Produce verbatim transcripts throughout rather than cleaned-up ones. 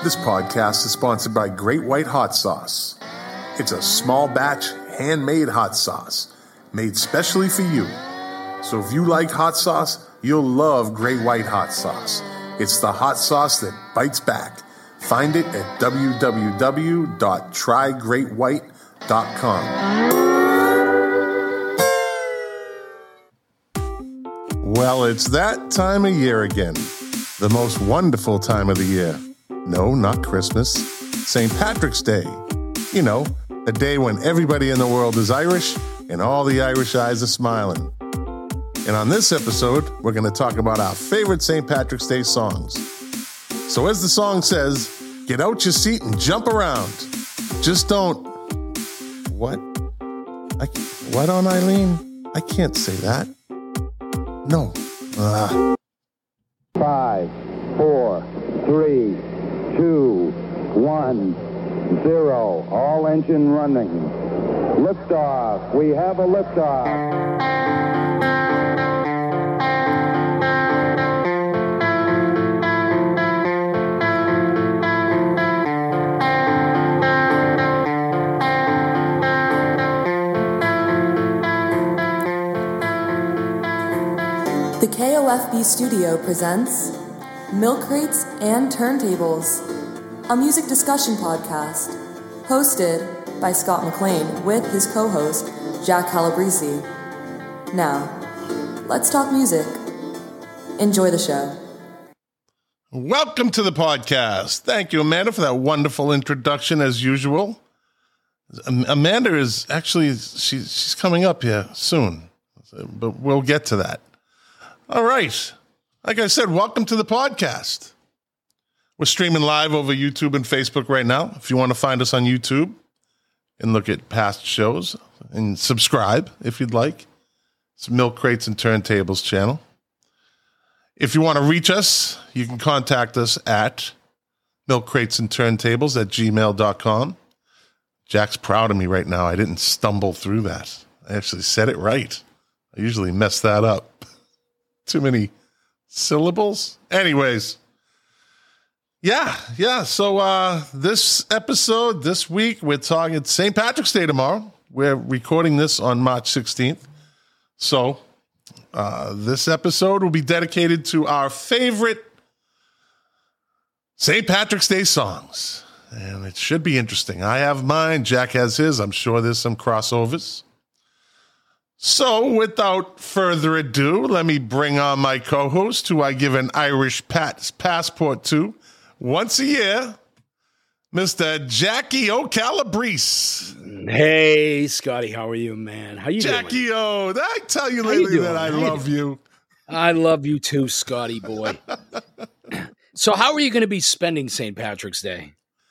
This podcast is sponsored by Great White Hot Sauce. It's a small batch, handmade hot sauce made specially for you. So if you like hot sauce, you'll love Great White Hot Sauce. It's the hot sauce that bites back. Find it at w w w dot try great white dot com. Well, it's that time of year again. The most wonderful time of the year. No, not Christmas. Saint Patrick's Day. You know, a day when everybody in the world is Irish and all the Irish eyes are smiling. And on this episode, we're going to talk about our favorite Saint Patrick's Day songs. So as the song says, get out your seat and jump around. Just don't... What? I, what on Eileen? I can't say that. No. Uh. Five, four, three, two, one, zero. All engine running. Liftoff. We have a liftoff. The K O F B studio presents Milk Crates and Turntables, a music discussion podcast hosted by Scott McLean with his co-host Jack Calabrese. Now, let's talk music. Enjoy the show. Welcome to the podcast. Thank you, Amanda, for that wonderful introduction as usual. Amanda is actually, she, she's coming up here soon, but we'll get to that. All right. Like I said, welcome to the podcast. We're streaming live over YouTube and Facebook right now. If you want to find us on YouTube and look at past shows and subscribe if you'd like. It's Milk Crates and Turntables channel. If you want to reach us, you can contact us at milk crates and turntables at gmail dot com. Jack's proud of me right now. I didn't stumble through that. I actually said it right. I usually mess that up. Too many syllables. Anyways. Yeah, yeah. So uh, this episode, this week, we're talking Saint Patrick's Day tomorrow. We're recording this on March sixteenth. So uh, this episode will be dedicated to our favorite Saint Patrick's Day songs. And it should be interesting. I have mine. Jack has his. I'm sure there's some crossovers. So, without further ado, let me bring on my co-host, who I give an Irish pat- passport to once a year, Mister Jackie O'Calabrese. Hey, Scotty, how are you, man? How you Jackie doing? Jackie O, did I tell you how lately you that I how love you, you? I love you too, Scotty boy. So, how are you going to be spending Saint Patrick's Day?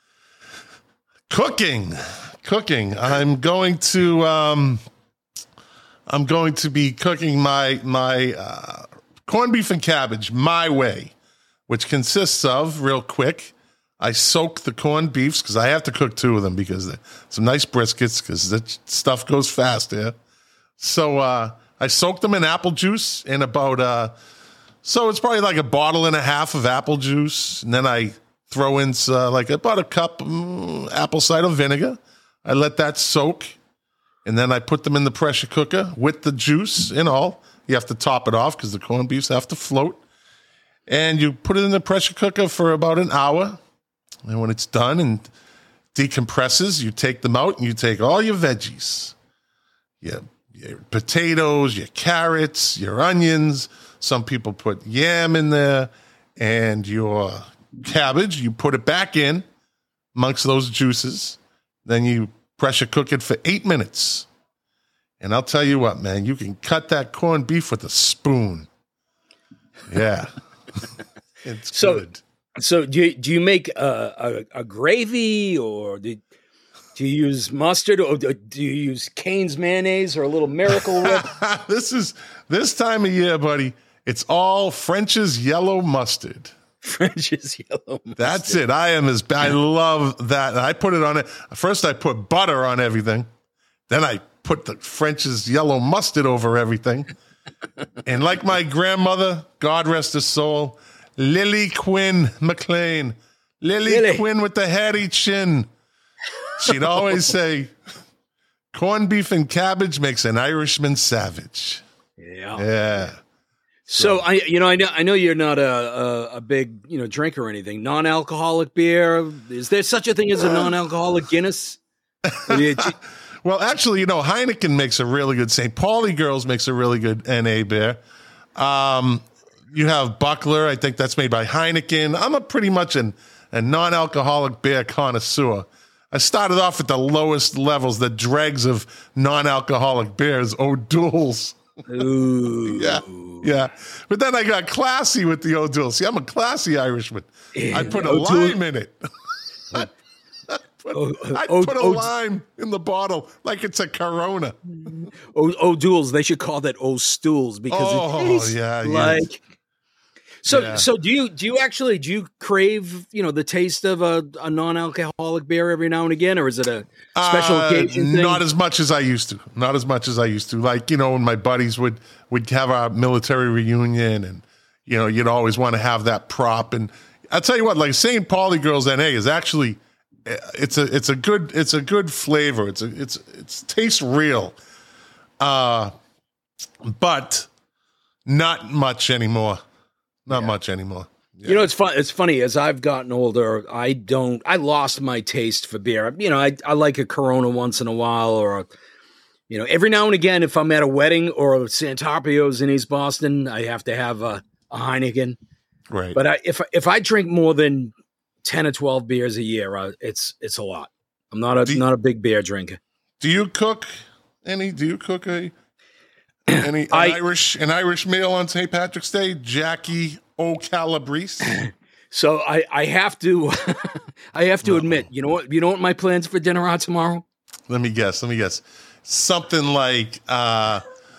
Cooking, cooking. I'm going to... Um, I'm going to be cooking my my uh, corned beef and cabbage my way, which consists of, real quick, I soak the corned beefs because I have to cook two of them because they're some nice briskets because that stuff goes fast here. So uh, I soak them in apple juice in about, uh, so it's probably like a bottle and a half of apple juice. And then I throw in uh, like about a cup um, apple cider vinegar. I let that soak. And then I put them in the pressure cooker with the juice and all. You have to top it off because the corned beefs have to float. And you put it in the pressure cooker for about an hour. And when it's done and decompresses, you take them out and you take all your veggies. Your, your potatoes, your carrots, your onions. Some people put yam in there. And your cabbage, you put it back in amongst those juices. Then you pressure cook it for eight minutes. And I'll tell you what, man, you can cut that corned beef with a spoon. Yeah. It's so, good. So do you, do you make a, a, a gravy or do, do you use mustard or do you use Cane's mayonnaise or a little Miracle Whip? This is this time of year, buddy. It's all French's yellow mustard. French's yellow mustard. That's it. I am as I love that. I put it on it. First, I put butter on everything. Then I put the French's yellow mustard over everything. And like my grandmother, God rest her soul, Lily Quinn McLean, Lily, Lily. Quinn with the hairy chin. She'd always say, corned beef and cabbage makes an Irishman savage. Yeah. Yeah. So I, you know, I know, I know you're not a, a, a big, you know, drinker or anything. Non-alcoholic beer. Is there such a thing as a non-alcoholic Guinness? Or do you- Well, actually, you know, Heineken makes a really good. Saint Pauli Girls makes a really good N A beer. Um, you have Buckler. I think that's made by Heineken. I'm a pretty much an, a non-alcoholic beer connoisseur. I started off at the lowest levels, the dregs of non-alcoholic beers, O'Doul's. Ooh. Yeah, yeah. But then I got classy with the O'Doul. See, I'm a classy Irishman. I put a O'Doul- lime in it. I put, O- I O- put a O- lime in the bottle like it's a Corona. O- O'Doul's. They should call that O'Stools because Oh, it tastes yeah, yeah. like. So, Yeah. so do you do you actually do you crave you know the taste of a, a non-alcoholic beer every now and again, or is it a special Uh, occasion thing? Not as much as I used to. Not as much as I used to. Like, you know, when my buddies would would have our military reunion, and you know, you'd always want to have that prop. And I'll tell you what, like Saint Pauli Girls N A is actually it's a it's a good it's a good flavor. It's a it's it's tastes real, uh, but not much anymore. Not much anymore. Yeah. You know, it's fun. It's funny as I've gotten older. I don't. I lost my taste for beer. You know, I I like a Corona once in a while, or a, you know, every now and again, if I'm at a wedding or Santarpio's in East Boston, I have to have a, a Heineken. Right. But I, if if I drink more than ten or twelve beers a year, uh, it's it's a lot. I'm not a Do you- not a big beer drinker. Do you cook any? Do you cook a any an I- Irish an Irish meal on Saint Patrick's Day? Jackie O'Calabrese. So I I have to I have to admit, you know what you know what my plans for dinner are tomorrow? Let me guess. Let me guess. Something like uh,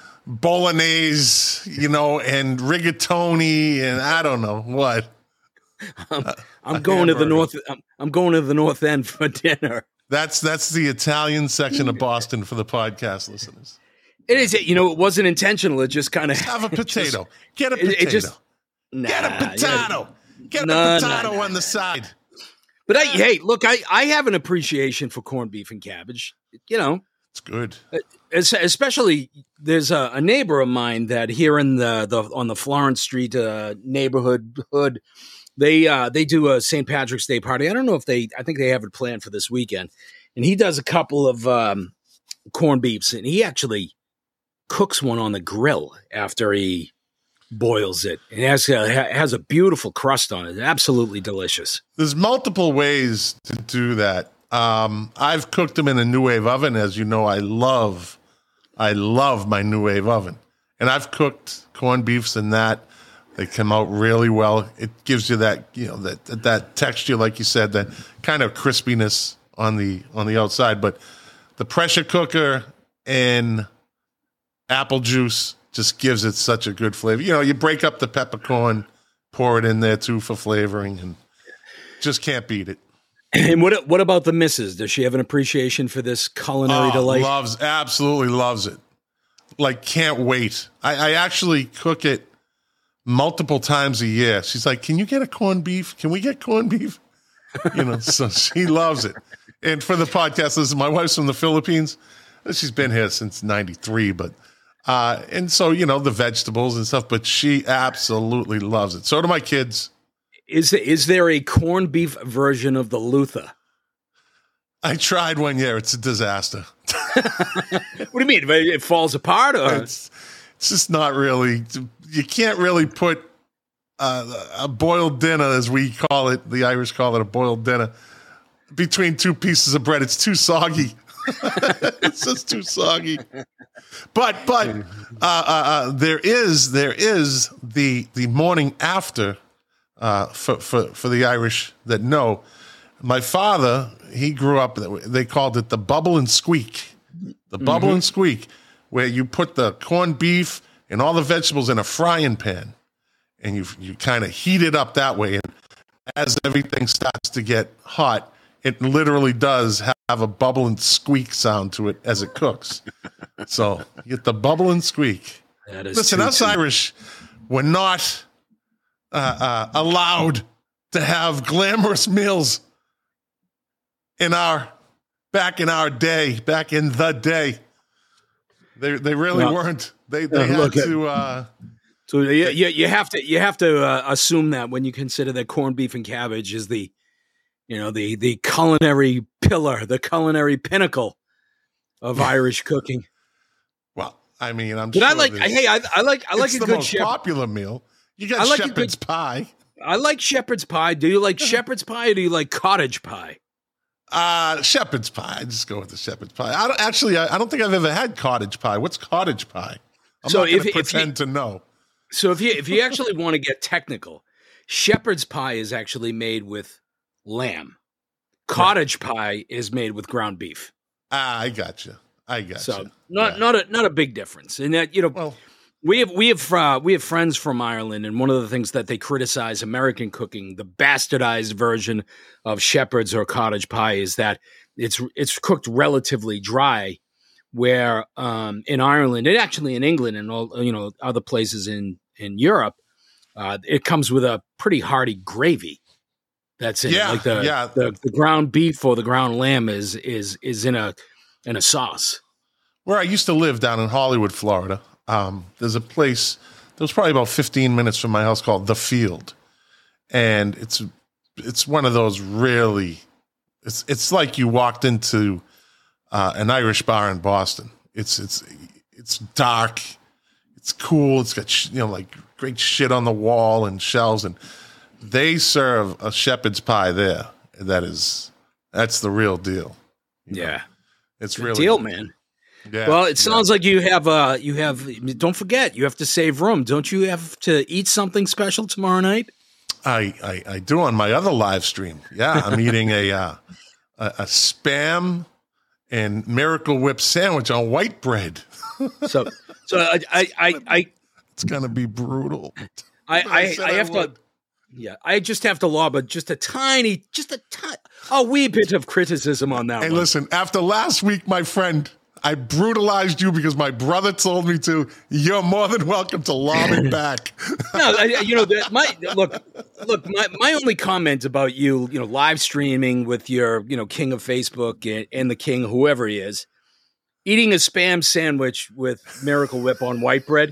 bolognese, you know, and rigatoni, and I don't know what. I'm going to the hamburger. north. I'm, I'm going to the North End for dinner. That's that's the Italian section of Boston for the podcast listeners. It is, you know, it wasn't intentional. It just kind of Have a potato. Get a It- it potato. just- nah, Get a potato. Get No, a no, potato no. on the side. But I, hey, look, I, I have an appreciation for corned beef and cabbage. You know, It's good. es- especially there's a, a neighbor of mine that here in the, the on the Florence Street uh, neighborhood hood, they uh, they do a Saint Patrick's Day party. I don't know if they, I think they have it planned for this weekend, and he does a couple of um, corned beefs, and he actually cooks one on the grill after he boils it. It has a, ha- has a beautiful crust on it. Absolutely delicious. There's multiple ways to do that. Um, I've cooked them in a New Wave oven. As you know, I love, I love my New Wave oven. And I've cooked corned beefs in that. They come out really well. It gives you that, you know, that that texture, like you said, that kind of crispiness on the on the outside. But the pressure cooker and apple juice just gives it such a good flavor. You know, you break up the peppercorn, pour it in there too for flavoring, and just can't beat it. And what what about the missus? Does she have an appreciation for this culinary Oh, delight? loves, absolutely loves it. Like, can't wait. I, I actually cook it multiple times a year. She's like, "Can you get a corned beef? Can we get corned beef?" You know, so she loves it. And for the podcast, listen, my wife's from the Philippines. She's been here since ninety-three, but uh, and so you know the vegetables and stuff. But she absolutely loves it. So do my kids. Is there, is there a corned beef version of the Luther? I tried one year. It's a disaster. What do you mean? It falls apart, or It's it's just not really. You can't really put uh, a boiled dinner, as we call it. The Irish call it a boiled dinner, between two pieces of bread. It's too soggy. It's just too soggy. But but uh, uh, uh, there is there is the the morning after uh, for for for the Irish that know. My father, he grew up. They called it the bubble and squeak. The bubble and squeak, where you put the corned beef and all the vegetables in a frying pan, and you you kind of heat it up that way. And as everything starts to get hot, it literally does have a bubble and squeak sound to it as it cooks. So you get the bubble and squeak. that is Listen, too- us too- Irish, we're not uh, uh, allowed to have glamorous meals in our back in our day, back in the day. They they really Well, weren't. They they uh, had look, to. Uh, So you, you, you have to you have to uh, assume that when you consider that corned beef and cabbage is the, you know, the the culinary pillar, the culinary pinnacle of Irish cooking. well, I mean, I'm. But sure I like. there's- Hey, I, I like. I like it's a the good most shepherd. popular meal. You got I like a shepherd's good- pie. I like shepherd's pie. Do you like shepherd's pie or do you like cottage pie? Uh, shepherd's pie. I just go with the shepherd's pie. I don't actually. I, I don't think I've ever had cottage pie. What's cottage pie? I'm So not going if- to if you- pretend to know. So if you if you actually want to get technical, shepherd's pie is actually made with lamb. Cottage pie is made with ground beef. Ah, I got you. I got So you. not Yeah. not a not a big difference. And that, you know, Well, we have we have uh, we have friends from Ireland, and one of the things that they criticize American cooking, the bastardized version of shepherd's or cottage pie, is that it's it's cooked relatively dry. Where um, in Ireland, and actually in England, and all, you know, other places in in Europe, uh, it comes with a pretty hearty gravy. That's in Yeah, it. Like the, yeah. the the ground beef or the ground lamb is is is in a in a sauce. where I used to live down in Hollywood, Florida, um, there's a place that was probably about fifteen minutes from my house called The Field, and it's it's one of those really. It's it's like you walked into uh, an Irish bar in Boston. It's it's it's dark, it's cool. It's got sh- you know like great shit on the wall and shelves, and they serve a shepherd's pie there. That is that's the real deal. Yeah, It's good really deal, good. man. Yeah, Well, it yeah. sounds like you have uh you have. Don't forget, you have to save room. Don't you have to eat something special tomorrow night? I, I, I do on my other live stream. Yeah, I'm eating a, uh, a a spam and Miracle Whip sandwich on white bread. So, so I I I I It's gonna be brutal. I, But I, said I have to. would. Yeah, I just have to lob a just a tiny, just a ti- a wee bit of criticism on that Hey, one. listen. After last week, my friend, I brutalized you because my brother told me to. You're more than welcome to lob it back. No, I, you know, the, my look, look. My, my only comment about you, you know, live streaming with your, you know, king of Facebook and, and the king, whoever he is, eating a spam sandwich with Miracle Whip on white bread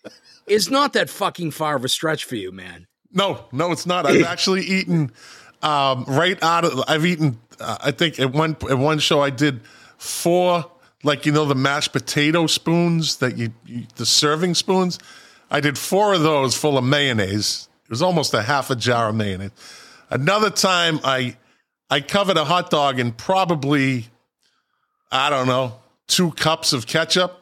is not that fucking far of a stretch for you, man. No, no, it's not. I've actually eaten um, right out of. I've eaten. Uh, I think at one at one show I did four, like you know the mashed potato spoons that you, you the serving spoons. I did four of those full of mayonnaise. It was almost a half a jar of mayonnaise. Another time I I covered a hot dog in probably I don't know two cups of ketchup.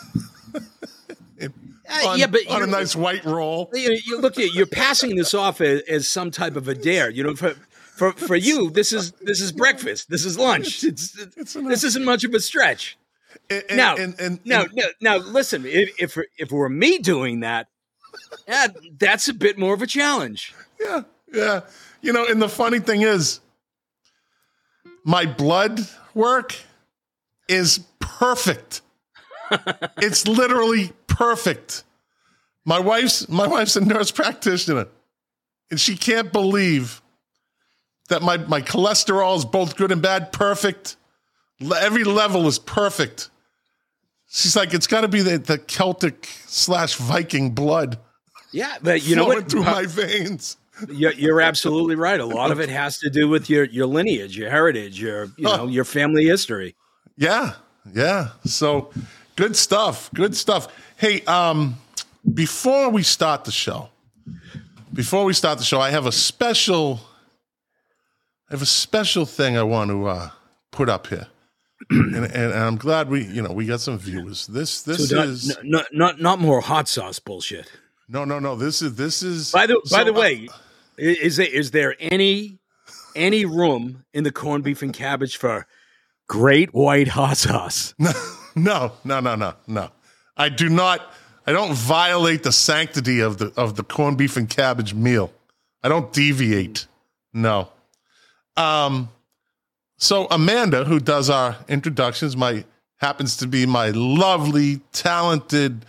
Uh, on, yeah, but on a you- nice white roll. You, you look at you're passing this off as, as some type of a dare. You know, for for for you, this is this is breakfast. This is lunch. It's, It's this isn't much of a stretch. And, and, Now, and, and, now, and- now, now, listen. If if if it were me doing that, yeah, that's a bit more of a challenge. Yeah, yeah. You know, and the funny thing is, my blood work is perfect. It's literally perfect. My wife's my wife's a nurse practitioner, and she can't believe that my, my cholesterol is both good and bad, perfect. Le- Every level is perfect. She's like, it's got to be the, the Celtic slash Viking blood Yeah, but you know flowing what? through my veins. You're, you're absolutely right. A lot of it has to do with your your lineage, your heritage, your you know Oh. your family history. Yeah, yeah. So good stuff. Good stuff. Hey, um, before we start the show, before we start the show, I have a special, I have a special thing I want to uh, put up here, and, and, and I'm glad we, you know, we got some viewers. This, this So not, is n- not not not more hot sauce bullshit. no, no, no. This is this is. By the by so, the uh, way, i- is there is there any any room in the corned beef and cabbage for great white hot sauce? No, no, no, no, no, no. I do not. I don't violate the sanctity of the of the corned beef and cabbage meal. I don't deviate. No. Um. So Amanda, who does our introductions, my happens to be my lovely, talented,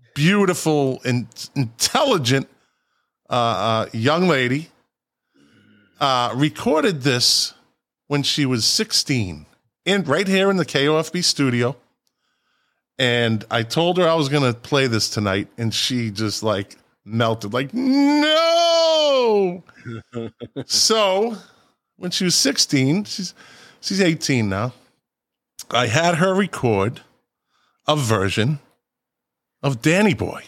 beautiful, and intelligent uh, uh, young lady. uh, recorded this when she was sixteen, in right here in the K O F B studio. And I told her I was going to play this tonight, and she just like melted, like, no. So when she was sixteen, she's she's eighteen now. I had her record a version of Danny Boy.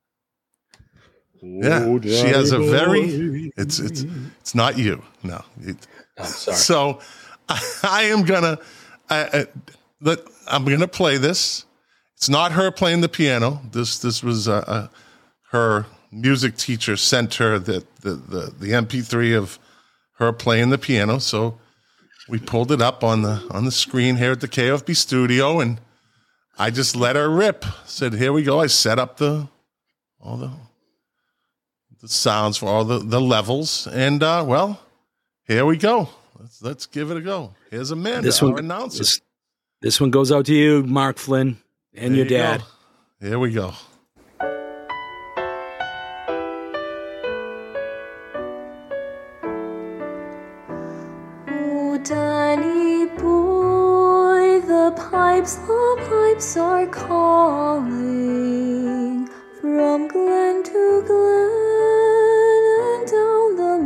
Yeah, Oh, she has a Danny very. Boy. It's it's it's not you. No. It, Oh, sorry. so I, I am gonna. I, I, let, I'm gonna play this. It's not her playing the piano. This this was uh, uh, her music teacher sent her the, the the the M P three of her playing the piano. So we pulled it up on the on the screen here at the K O F B studio, and I just let her rip. Said, "Here we go." I set up the all the the sounds for all the, the levels, and uh, well, here we go. Let's let's give it a go. Here's Amanda, This one, our announcer. this, this one goes out to you, Mark Flynn, and There your you dad. go. Here we go. Oh, Danny boy, the pipes, the pipes are calling from glen to glen and down the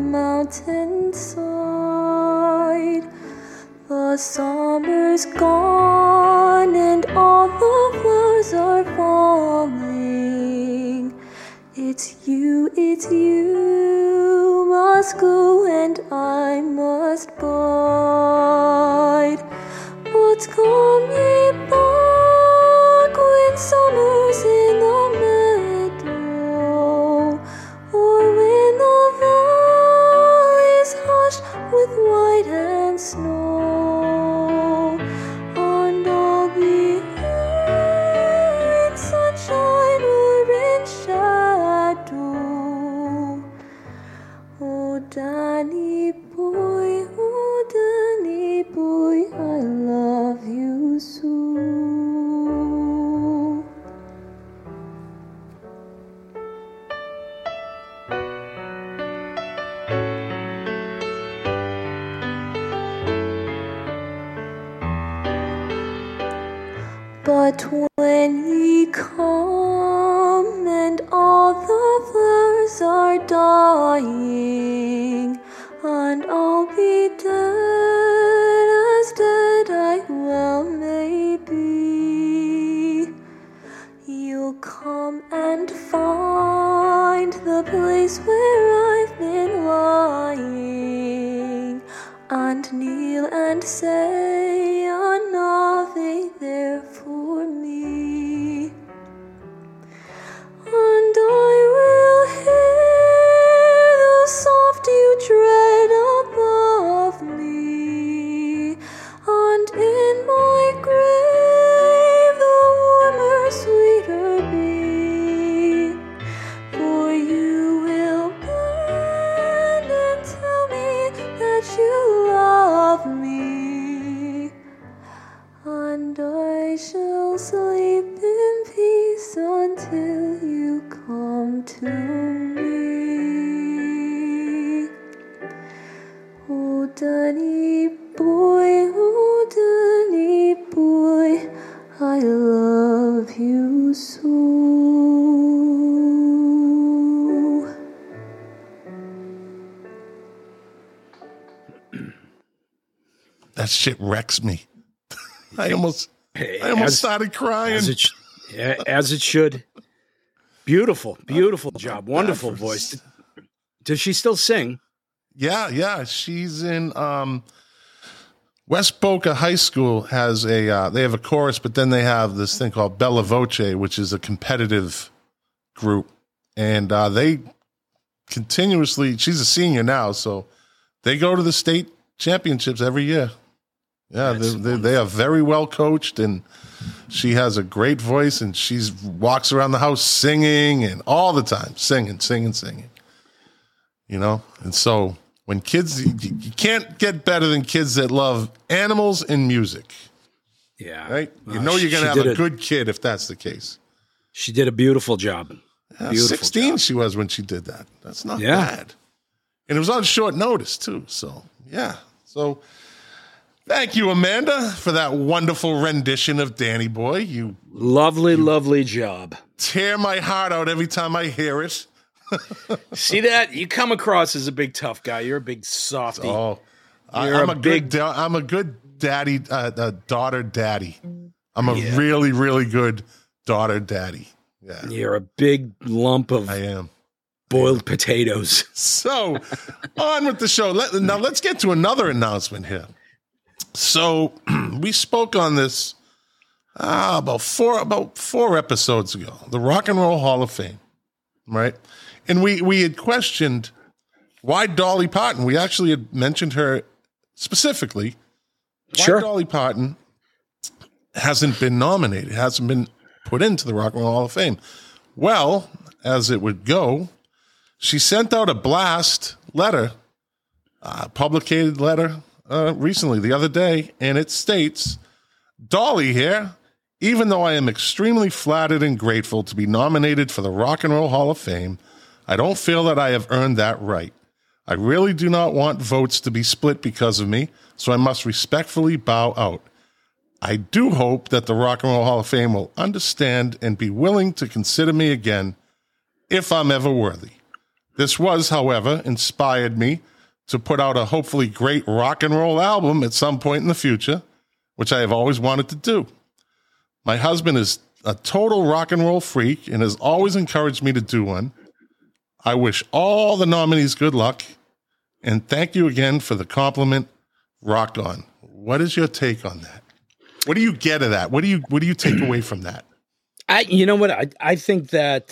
mountainside. The summer's gone and all the flowers are falling. It's you, it's you, must go and I must bide. But come ye back when summer's in the meadow, or when the valley's hushed with white and snow, and I'll be here in sunshine or in shadow. Oh, Danny boy, oh, Danny boy, I love you so. But when ye come and all the flowers are dying, and I'll be dead as dead I well may be, you'll come and find the place where I've been lying, and kneel and say an Ave there for me. And I will hear the soft dew tread above me, and in my grave the warmer, sweeter be. For you will bend and tell me that you love me, and I shall sleep in peace until you come to me. Oh, Danny boy, oh, Danny boy, I love you so. That shit wrecks me. I almost, I almost As- started crying. As it, sh- yeah, as it should. Beautiful, beautiful job. Wonderful voice. Did- Does she still sing? Yeah, yeah. She's in um, West Boca High School. Has a uh, they have a chorus, but then they have this thing called Bella Voce, which is a competitive group, and uh, they continuously. She's a senior now, so they go to the state championships every year. Yeah, they, they they are very well coached, and she has a great voice, and she's walks around the house singing and all the time singing, singing, singing. You know, and so when kids, you, you can't get better than kids that love animals and music, Yeah. right? You Well, know she- you're going she to have did a it. good kid if that's the case. She did a beautiful job. Yeah, Beautiful sixteen job. she was when she did that. That's not Yeah. bad. And it was on short notice, too. So, yeah. So, thank you, Amanda, for that wonderful rendition of Danny Boy. You Lovely, you lovely job. Tear my heart out every time I hear it. See that? You come across as a big tough guy. You're a big softy. Oh, I, You're I'm a a, big- good. Da- I'm a good daddy, uh, uh, daughter, daddy. I'm a Yeah. really, really good daughter, daddy. Yeah, You're a big lump of I am. boiled potatoes. So, on with the show. Let, now, let's get to another announcement here. So, we spoke on this uh, about four about four episodes ago. The Rock and Roll Hall of Fame, right? And we we had questioned why Dolly Parton. We actually had mentioned her specifically. Why Sure. Dolly Parton hasn't been nominated, hasn't been put into the Rock and Roll Hall of Fame. Well, as it would go, she sent out a blast letter, a publicated letter uh, recently, the other day, and it states, Dolly here, even though I am extremely flattered and grateful to be nominated for the Rock and Roll Hall of Fame, I don't feel that I have earned that right. I really do not want votes to be split because of me, so I must respectfully bow out. I do hope that the Rock and Roll Hall of Fame will understand and be willing to consider me again if I'm ever worthy. This was, however, inspired me to put out a hopefully great rock and roll album at some point in the future, which I have always wanted to do. My husband is a total rock and roll freak and has always encouraged me to do one. I wish all the nominees good luck, and thank you again for the compliment. Rock on. What is your take on that? What do you get of that? What do you what do you take away from that? I, you know what? I, I think that,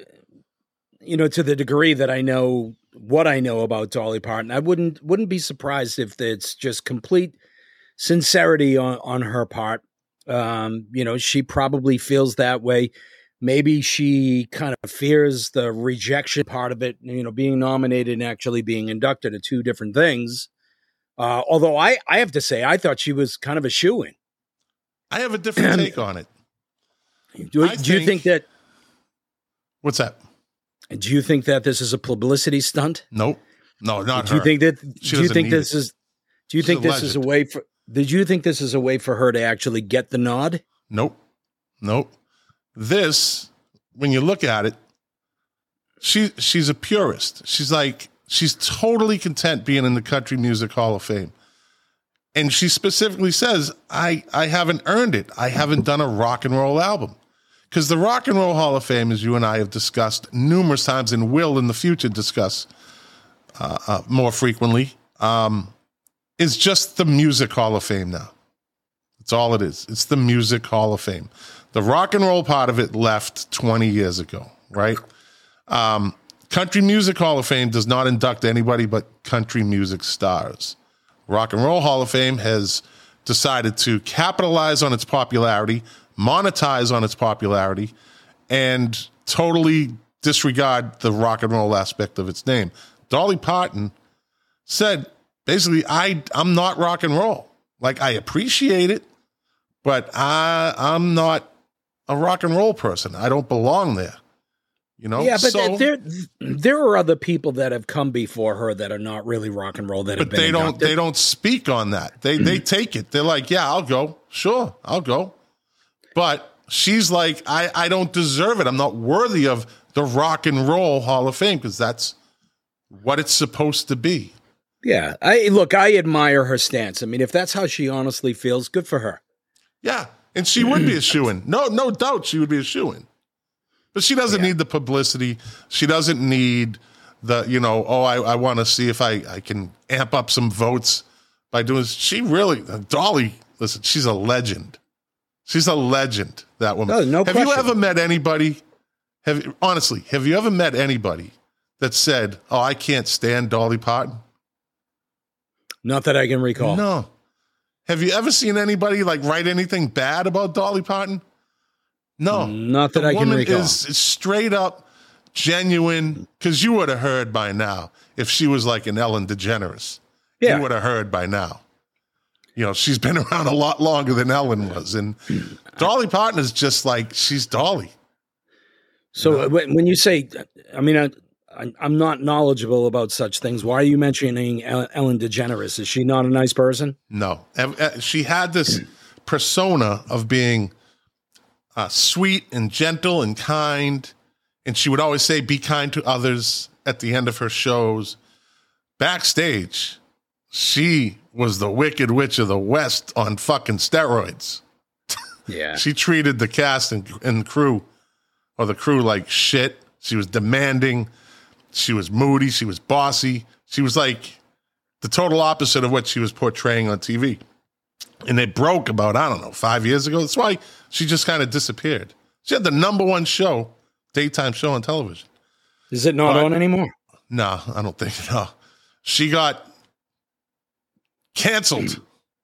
you know, to the degree that I know what I know about Dolly Parton, I wouldn't wouldn't be surprised if it's just complete sincerity on, on her part. Um, you know, she probably feels that way. Maybe she kind of fears the rejection part of it. You know, being nominated and actually being inducted are two different things. Uh, although I, I have to say, I thought she was kind of a shoo-in. I have a different take on it. Do, I do you think think- that? What's that? Do you think that this is a publicity stunt? Nope. No, not Do you her. think that? She do you doesn't think need this it. is? Do you She's think a this is a legend. way for? Did you think this is a way for her to actually get the nod? Nope. Nope. This, when you look at it, she she's a purist. She's like, she's totally content being in the Country Music Hall of Fame. And she specifically says, I, I haven't earned it. I haven't done a rock and roll album. Because the Rock and Roll Hall of Fame, as you and I have discussed numerous times and will in the future discuss uh, uh, more frequently, um, is just the Music Hall of Fame now. That's all it is. It's the Music Hall of Fame. The rock and roll part of it left twenty years ago, right? Um, Country Music Hall of Fame does not induct anybody but country music stars. Rock and Roll Hall of Fame has decided to capitalize on its popularity, monetize on its popularity, and totally disregard the rock and roll aspect of its name. Dolly Parton said, basically, I, I'm not rock and roll. Like, I appreciate it, but I, I'm not a rock and roll person. I don't belong there. You know? Yeah, but so, there there are other people that have come before her that are not really rock and roll that have but been they don't inducted. they don't speak on that. They they take it. They're like, yeah, I'll go. Sure, I'll go. But she's like, I, I don't deserve it. I'm not worthy of the Rock and Roll Hall of Fame because that's what it's supposed to be. Yeah, I look, I admire her stance. I mean, if that's how she honestly feels, good for her. Yeah, and she would be a shoo-in. No, no doubt she would be a shoo-in. But she doesn't Yeah. need the publicity. She doesn't need the, you know, oh, I, I want to see if I, I can amp up some votes by doing this. She really, Dolly, listen, she's a legend. She's a legend, that woman. No, no have you question. ever met anybody, have honestly, have you ever met anybody that said, oh, I can't stand Dolly Parton? Not that I can recall. No. Have you ever seen anybody like write anything bad about Dolly Parton? No. Not that the I can woman recall. is straight up genuine, because you would have heard by now if she was like an Ellen DeGeneres. Yeah. You would have heard by now. You know, she's been around a lot longer than Ellen was. And Dolly Parton is just like, she's Dolly. So when when you say, I mean, I, I, I'm not knowledgeable about such things. Why are you mentioning Ellen DeGeneres? Is she not a nice person? No. She had this persona of being uh, sweet and gentle and kind. And she would always say, be kind to others at the end of her shows. Backstage, she was the Wicked Witch of the West on fucking steroids. Yeah. She treated the cast and, and crew, or the crew, like shit. She was demanding. She was moody. She was bossy. She was like the total opposite of what she was portraying on T V. And it broke about, I don't know, five years ago. That's why she just kind of disappeared. She had the number one show, daytime show on television. Is it not but, on anymore? No, I don't think so. She got canceled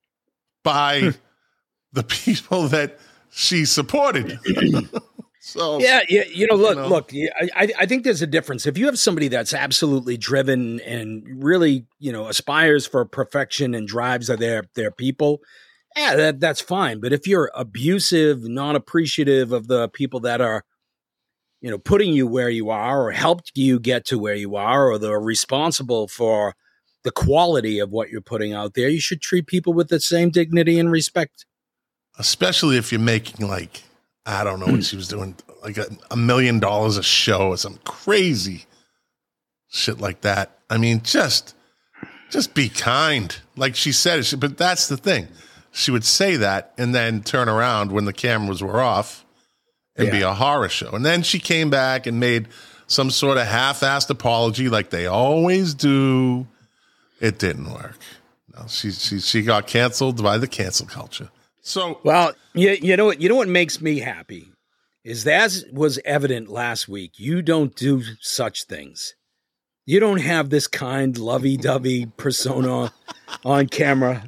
by the people that she supported. So yeah, yeah, you know, look, you know. look. I, I think there's a difference. If you have somebody that's absolutely driven and really, you know, aspires for perfection and drives their their people, yeah, that that's fine. But if you're abusive, not appreciative of the people that are, you know, putting you where you are or helped you get to where you are, or they're responsible for the quality of what you're putting out there, you should treat people with the same dignity and respect. Especially if you're making, like, I don't know what she was doing, like a, a million dollars a show or some crazy shit like that. I mean, just, just be kind. Like she said, she, but that's the thing. She would say that and then turn around when the cameras were off and yeah. be a horror show. And then she came back and made some sort of half-assed apology like they always do. It didn't work. No, she, she, she got canceled by the cancel culture. So, well, you, you know what, you know what makes me happy is that, as was evident last week, you don't do such things. You don't have this kind, lovey-dovey persona on camera.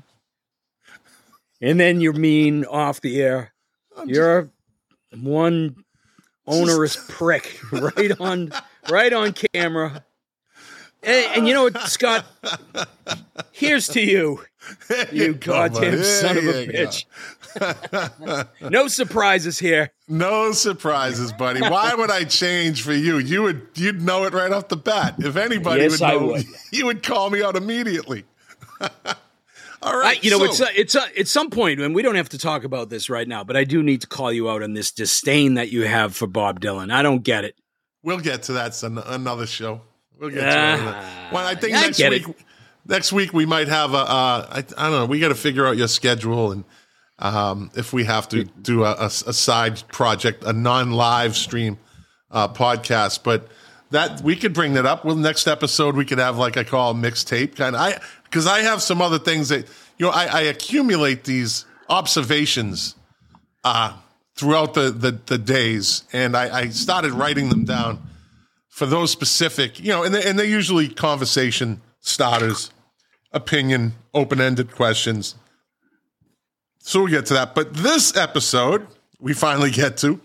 And then you're mean off the air. I'm you're just, one onerous just, prick right on, right on camera. And, and you know what, Scott? Here's to you. You goddamn son of a bitch. No surprises here. No surprises, buddy. Why would I change for you? You would, you'd know it right off the bat. If anybody yes, would know, I would. You would call me out immediately. All I, right. you know, so. it's, a, it's a, at some point, and we don't have to talk about this right now, but I do need to call you out on this disdain that you have for Bob Dylan. I don't get it. We'll get to that. It's an, another show. We'll get uh, to it. Well, I think I next week. It. Next week we might have a. Uh, I, I don't know. We got to figure out your schedule and um, if we have to do a, a, a side project, a non-live stream uh, podcast. But that we could bring that up. Well, next episode we could have like I call a mixtape kind of. I because I have some other things that you know I, I accumulate these observations uh, throughout the, the the days, and I, I started writing them down for those specific, you know, and they, and they're usually conversation starters, opinion, open-ended questions. So we'll get to that. But this episode, we finally get to,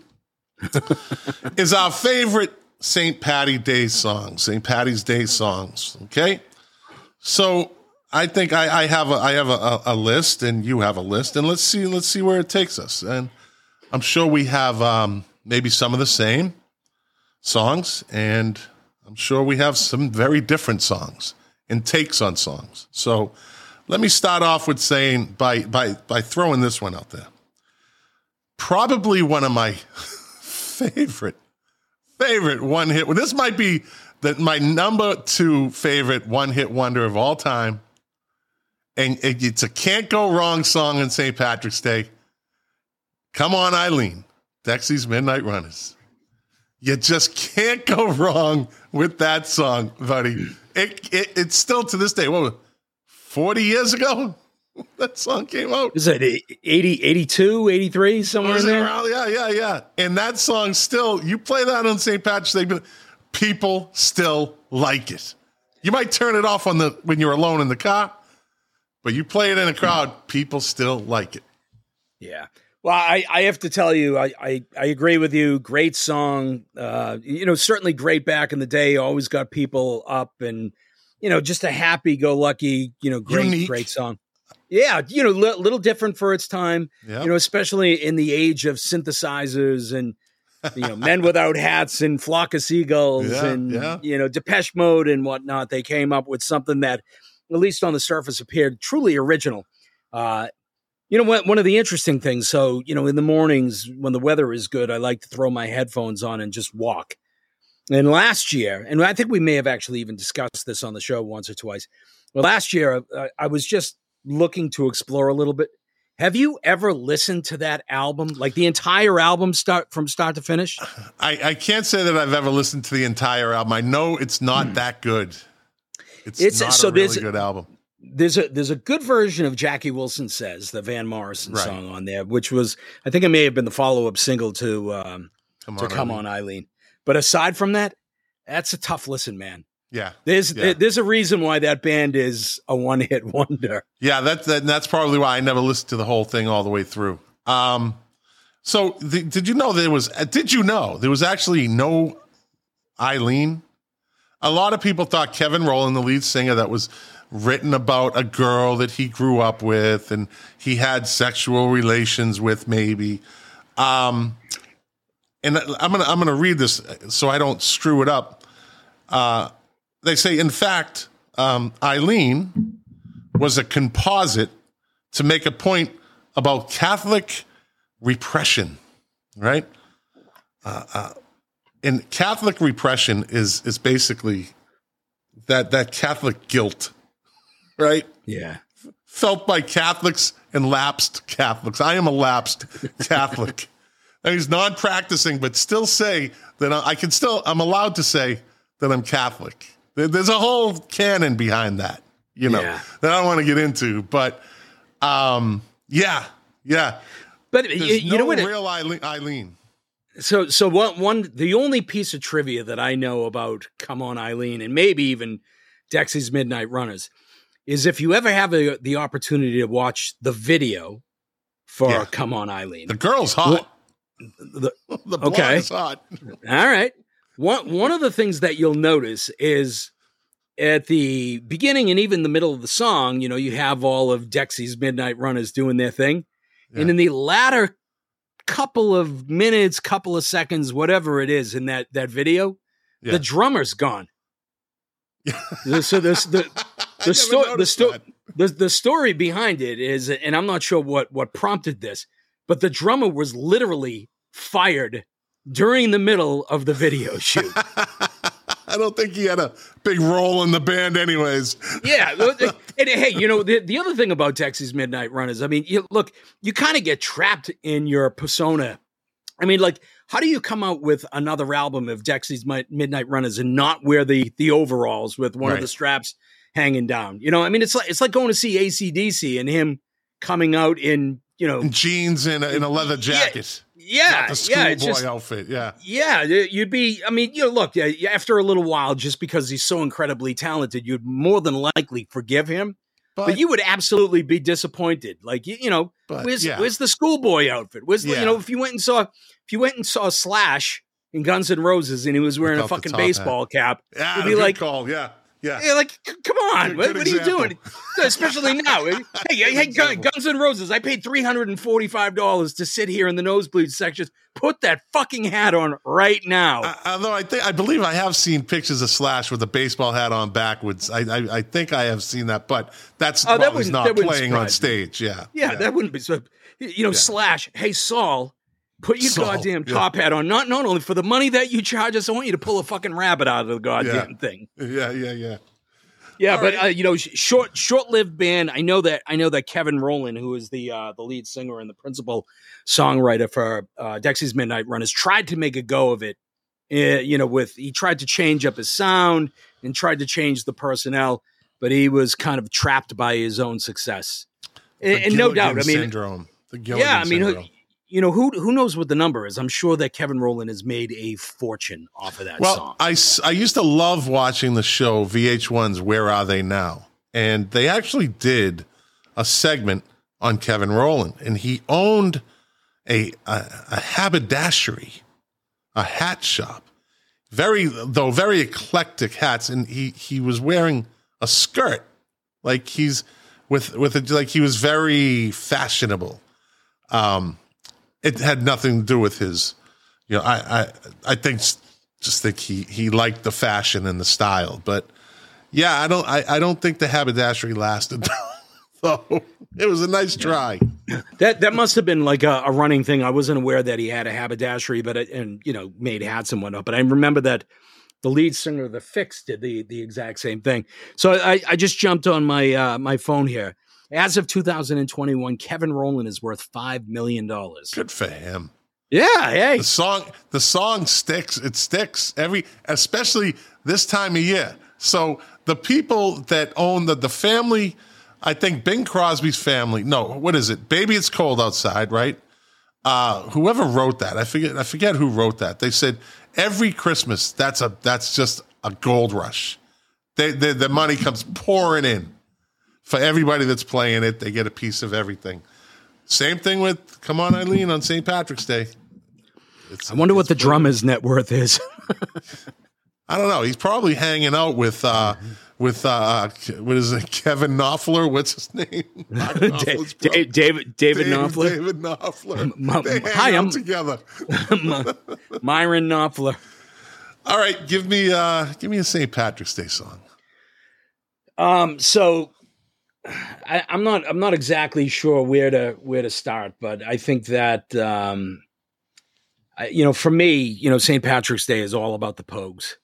is our favorite Saint Patty Day songs, Saint Patty's Day songs, okay? So I think I, I have a I have a, a list, and you have a list, and let's see let's see where it takes us. And I'm sure we have um, maybe some of the same songs, and I'm sure we have some very different songs and takes on songs. So let me start off with saying, by by by throwing this one out there. Probably one of my favorite, favorite one-hit, well, this might be the, my number two favorite one-hit wonder of all time. And it's a can't-go-wrong song on Saint Patrick's Day. Come On, Eileen, Dexy's Midnight Runners. You just can't go wrong with that song, buddy. It, it it's still to this day. What was it, forty years ago that song came out? Is it eighty, eighty-two, eighty-three, somewhere in there? Around? Yeah, yeah, yeah. And that song still, you play that on Saint Patrick's Day, people still like it. You might turn it off on the when you're alone in the car, but you play it in a crowd, people still like it. Yeah. Well, I, I have to tell you, I, I, I agree with you. Great song. Uh, you know, certainly great back in the day. Always got people up and, you know, just a happy-go-lucky, you know, great, Unique. great song. Yeah, you know, a li- little different for its time, Yep. you know, especially in the age of synthesizers and, you know, Men Without Hats and Flock of Seagulls Yeah, and, yeah. you know, Depeche Mode and whatnot. They came up with something that, at least on the surface, appeared truly original. Uh, you know, one, one of the interesting things, so, you know, in the mornings when the weather is good, I like to throw my headphones on and just walk. And last year, and I think we may have actually even discussed this on the show once or twice. Well, last year, I, I was just looking to explore a little bit. Have you ever listened to that album, like the entire album, start from start to finish? I, I can't say that I've ever listened to the entire album. I know it's not hmm. that good. It's, it's not so a really good album. There's a there's a good version of Jackie Wilson Says, the Van Morrison right. song on there, which was, I think it may have been the follow up single to um, Come to on, Come Eileen. on Eileen. But aside from that, that's a tough listen, man. Yeah, there's yeah. there's a reason why that band is a one hit wonder. Yeah, that's that, that's probably why I never listened to the whole thing all the way through. Um, so the, did you know there was? Did you know there was actually no Eileen? A lot of people thought Kevin Rowland, the lead singer, that was written about a girl that he grew up with and he had sexual relations with, maybe. Um, and I'm gonna I'm gonna read this so I don't screw it up. Uh, They say, in fact, um, Eileen was a composite to make a point about Catholic repression, right? Uh, uh, and Catholic repression is is basically that that Catholic guilt, right? Yeah. Felt by Catholics and lapsed Catholics. I am a lapsed Catholic. And he's non-practicing, but still say that I, I can still, I'm allowed to say that I'm Catholic. There's a whole canon behind that, you know, yeah. that I don't want to get into, but um, yeah, yeah. But There's you, you no know what? real Eileen, Eileen. So, so one, one, the only piece of trivia that I know about Come On Eileen, and maybe even Dexy's Midnight Runners, is if you ever have a, the opportunity to watch the video for yeah. Come On Eileen. The girl's hot. Well, the, the blonde okay. is hot. All right. One one of the things that you'll notice is at the beginning and even the middle of the song, you know, you have all of Dexy's Midnight Runners doing their thing. Yeah. And in the latter couple of minutes, couple of seconds, whatever it is in that, that video, yeah. the drummer's gone. Yeah. So this, the, the, sto- the, sto- the, the story behind it is, and I'm not sure what, what prompted this, but the drummer was literally fired during the middle of the video shoot. I don't think he had a big role in the band anyways. Yeah. And, and hey, you know, the, the other thing about Dexy's Midnight Runners, I mean, you, look, you kind of get trapped in your persona. I mean, like, how do you come out with another album of Dexy's Midnight Runners and not wear the the overalls with one right. of the straps hanging down? You know, I mean, it's like, it's like going to see A C D C and him coming out in, you know, in jeans and a, in a leather jacket. Yeah. Yeah, Not the schoolboy yeah, outfit. Yeah, yeah. You'd be. I mean, you know, look. After a little while, just because he's so incredibly talented, you'd more than likely forgive him. But, but you would absolutely be disappointed. Like you, you know, but, where's yeah. where's the schoolboy outfit? Where's the, yeah. you know, if you went and saw if you went and saw Slash in Guns N' Roses and he was wearing Without a fucking baseball hat. cap, yeah, it'd be like, call. yeah. Yeah. yeah, like, come on, Good, what, good what are you example. doing? Especially now. Hey, hey, hey Guns N' Roses, I paid three hundred forty-five dollars to sit here in the nosebleed sections. Put that fucking hat on right now. Uh, although I think, I believe I have seen pictures of Slash with a baseball hat on backwards. I I, I think I have seen that, but that's oh, that was that not playing on stage. Yeah. yeah. Yeah, that wouldn't be so. You know, yeah. Slash, hey, Saul, put your Saul, goddamn yeah. top hat on. Not, not only for the money that you charge us, I want you to pull a fucking rabbit out of the goddamn yeah. thing. Yeah, yeah, yeah. Yeah, All but right. uh, you know, short, short-lived band. I know that. I know that Kevin Rowland, who is the uh, the lead singer and the principal songwriter for uh, Dexy's Midnight Runners, tried to make a go of it. Uh, you know, with he tried to change up his sound and tried to change the personnel, but he was kind of trapped by his own success. And, and no doubt, I mean, syndrome. The Gilligan yeah, I mean, syndrome. you know, who who knows what the number is? I'm sure that Kevin Rowland has made a fortune off of that well, song. I, I used to love watching the show V H one's Where Are They Now? And they actually did a segment on Kevin Rowland. And he owned a, a, a haberdashery, a hat shop. Very, though, very eclectic hats. And he, he was wearing a skirt. Like he's with, with it, like he was very fashionable. Um, It had nothing to do with his, you know, I, I, I think just think he, he liked the fashion and the style, but yeah, I don't, I, I don't think the haberdashery lasted. So it was a nice try. That that must have been like a, a running thing. I wasn't aware that he had a haberdashery, but it, and you know made hats and whatnot. But I remember that the lead singer of the Fix did the the exact same thing. So I, I just jumped on my uh, my phone here. As of two thousand twenty-one, Kevin Rowland is worth five million dollars. Good for him. Yeah, hey. The song, the song sticks. It sticks every, especially this time of year. So the people that own the the family. I think Bing Crosby's family. No, what is it? Baby, It's Cold Outside, right? Uh, whoever wrote that, I forget. I forget who wrote that. They said every Christmas, that's a that's just a gold rush. They, they, the money comes pouring in for everybody that's playing it. They get a piece of everything. Same thing with "Come On, Eileen" on Saint Patrick's Day. It's, I wonder what the drummer's net worth is. I don't know. He's probably hanging out with. Uh, With uh, what is it? Kevin Knopfler? What's his name? David, David David David Knopfler. David Knopfler. M- they hang hi, out I'm together. Myron Knopfler. All right, give me uh, give me a Saint Patrick's Day song. Um, so I, I'm not I'm not exactly sure where to where to start, but I think that um, I, you know, for me, you know, Saint Patrick's Day is all about the Pogues.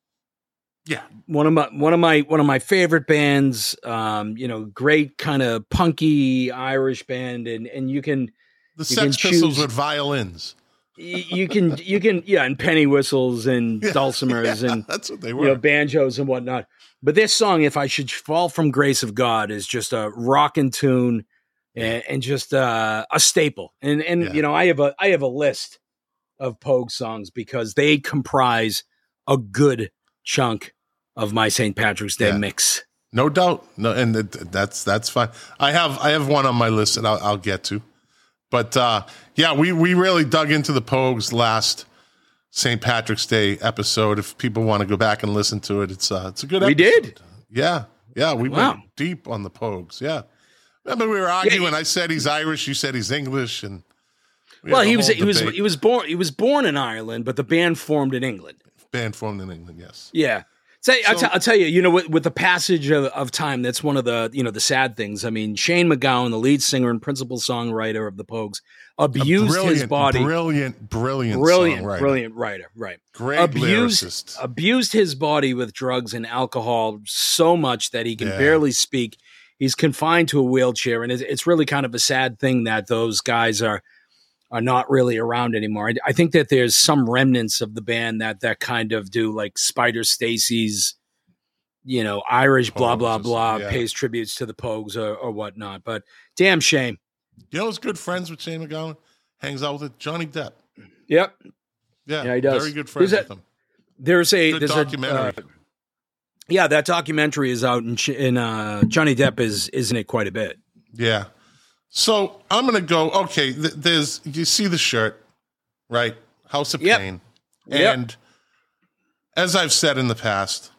Yeah, one of my one of my one of my favorite bands. Um, you know, great kind of punky Irish band, and and you can the you Sex can Pistols choose, with violins. You can you can yeah, and penny whistles and yeah, dulcimers yeah, and that's what they were. You know, banjos and whatnot. But this song, "If I Should Fall from Grace of God," is just a rockin' tune and, and just uh, a staple. And and yeah. you know, I have a I have a list of Pogue songs because they comprise a good chunk of my Saint Patrick's Day yeah. mix. No doubt. No, and it, that's that's fine. I have I have one on my list that I'll, I'll get to. But uh, yeah, we we really dug into the Pogues last Saint Patrick's Day episode. If people want to go back and listen to it, it's uh, it's a good episode. We did. Yeah, yeah, we wow. went deep on the Pogues. Yeah, remember we were arguing. Yeah, I said he's Irish. You said he's English, and we well, he was he was he was born he was born in Ireland, but the band formed in England. Band formed in England, yes. Yeah. Say, so, I'll, t- I'll tell you, you know, with, with the passage of, of time, that's one of the, you know, the sad things. I mean, Shane MacGowan, the lead singer and principal songwriter of the Pogues, abused his body. Brilliant, brilliant, brilliant, songwriter. brilliant writer, right? Great abused, lyricist. Abused his body with drugs and alcohol so much that he can yeah. barely speak. He's confined to a wheelchair, and it's, it's really kind of a sad thing that those guys are are not really around anymore. I, I think that there's some remnants of the band that that kind of do like Spider Stacy's, you know, Irish blah, blah, blah, yeah. pays tributes to the Pogues or, or whatnot. But damn shame. You know who's good friends with Shane MacGowan? Hangs out with Johnny Depp. Yep. Yeah, yeah he does. Very good friends there's with a, him. There's a good there's documentary. A, uh, yeah, that documentary is out, and in, in, uh, Johnny Depp is, is in it quite a bit. Yeah. So I'm going to go, okay, th- there's, you see the shirt, right? House of yep. Pain. Yep. And as I've said in the past,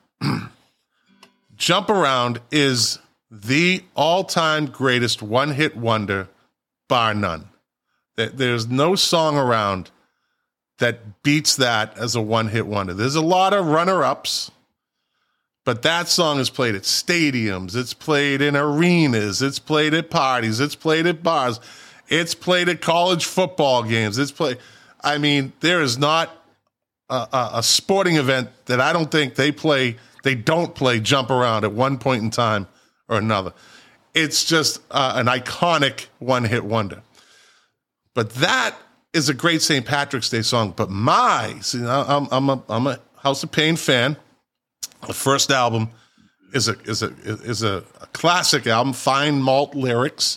Jump Around is the all-time greatest one-hit wonder, bar none. There's no song around that beats that as a one-hit wonder. There's a lot of runner-ups, but that song is played at stadiums. It's played in arenas. It's played at parties. It's played at bars. It's played at college football games. It's played. I mean, there is not a, a, a sporting event that I don't think they play. They don't play Jump Around at one point in time or another. It's just uh, an iconic one-hit wonder. But that is a great Saint Patrick's Day song. But my, see, I'm I'm a I'm a House of Pain fan. The first album is a is a is a, a classic album, fine malt lyrics.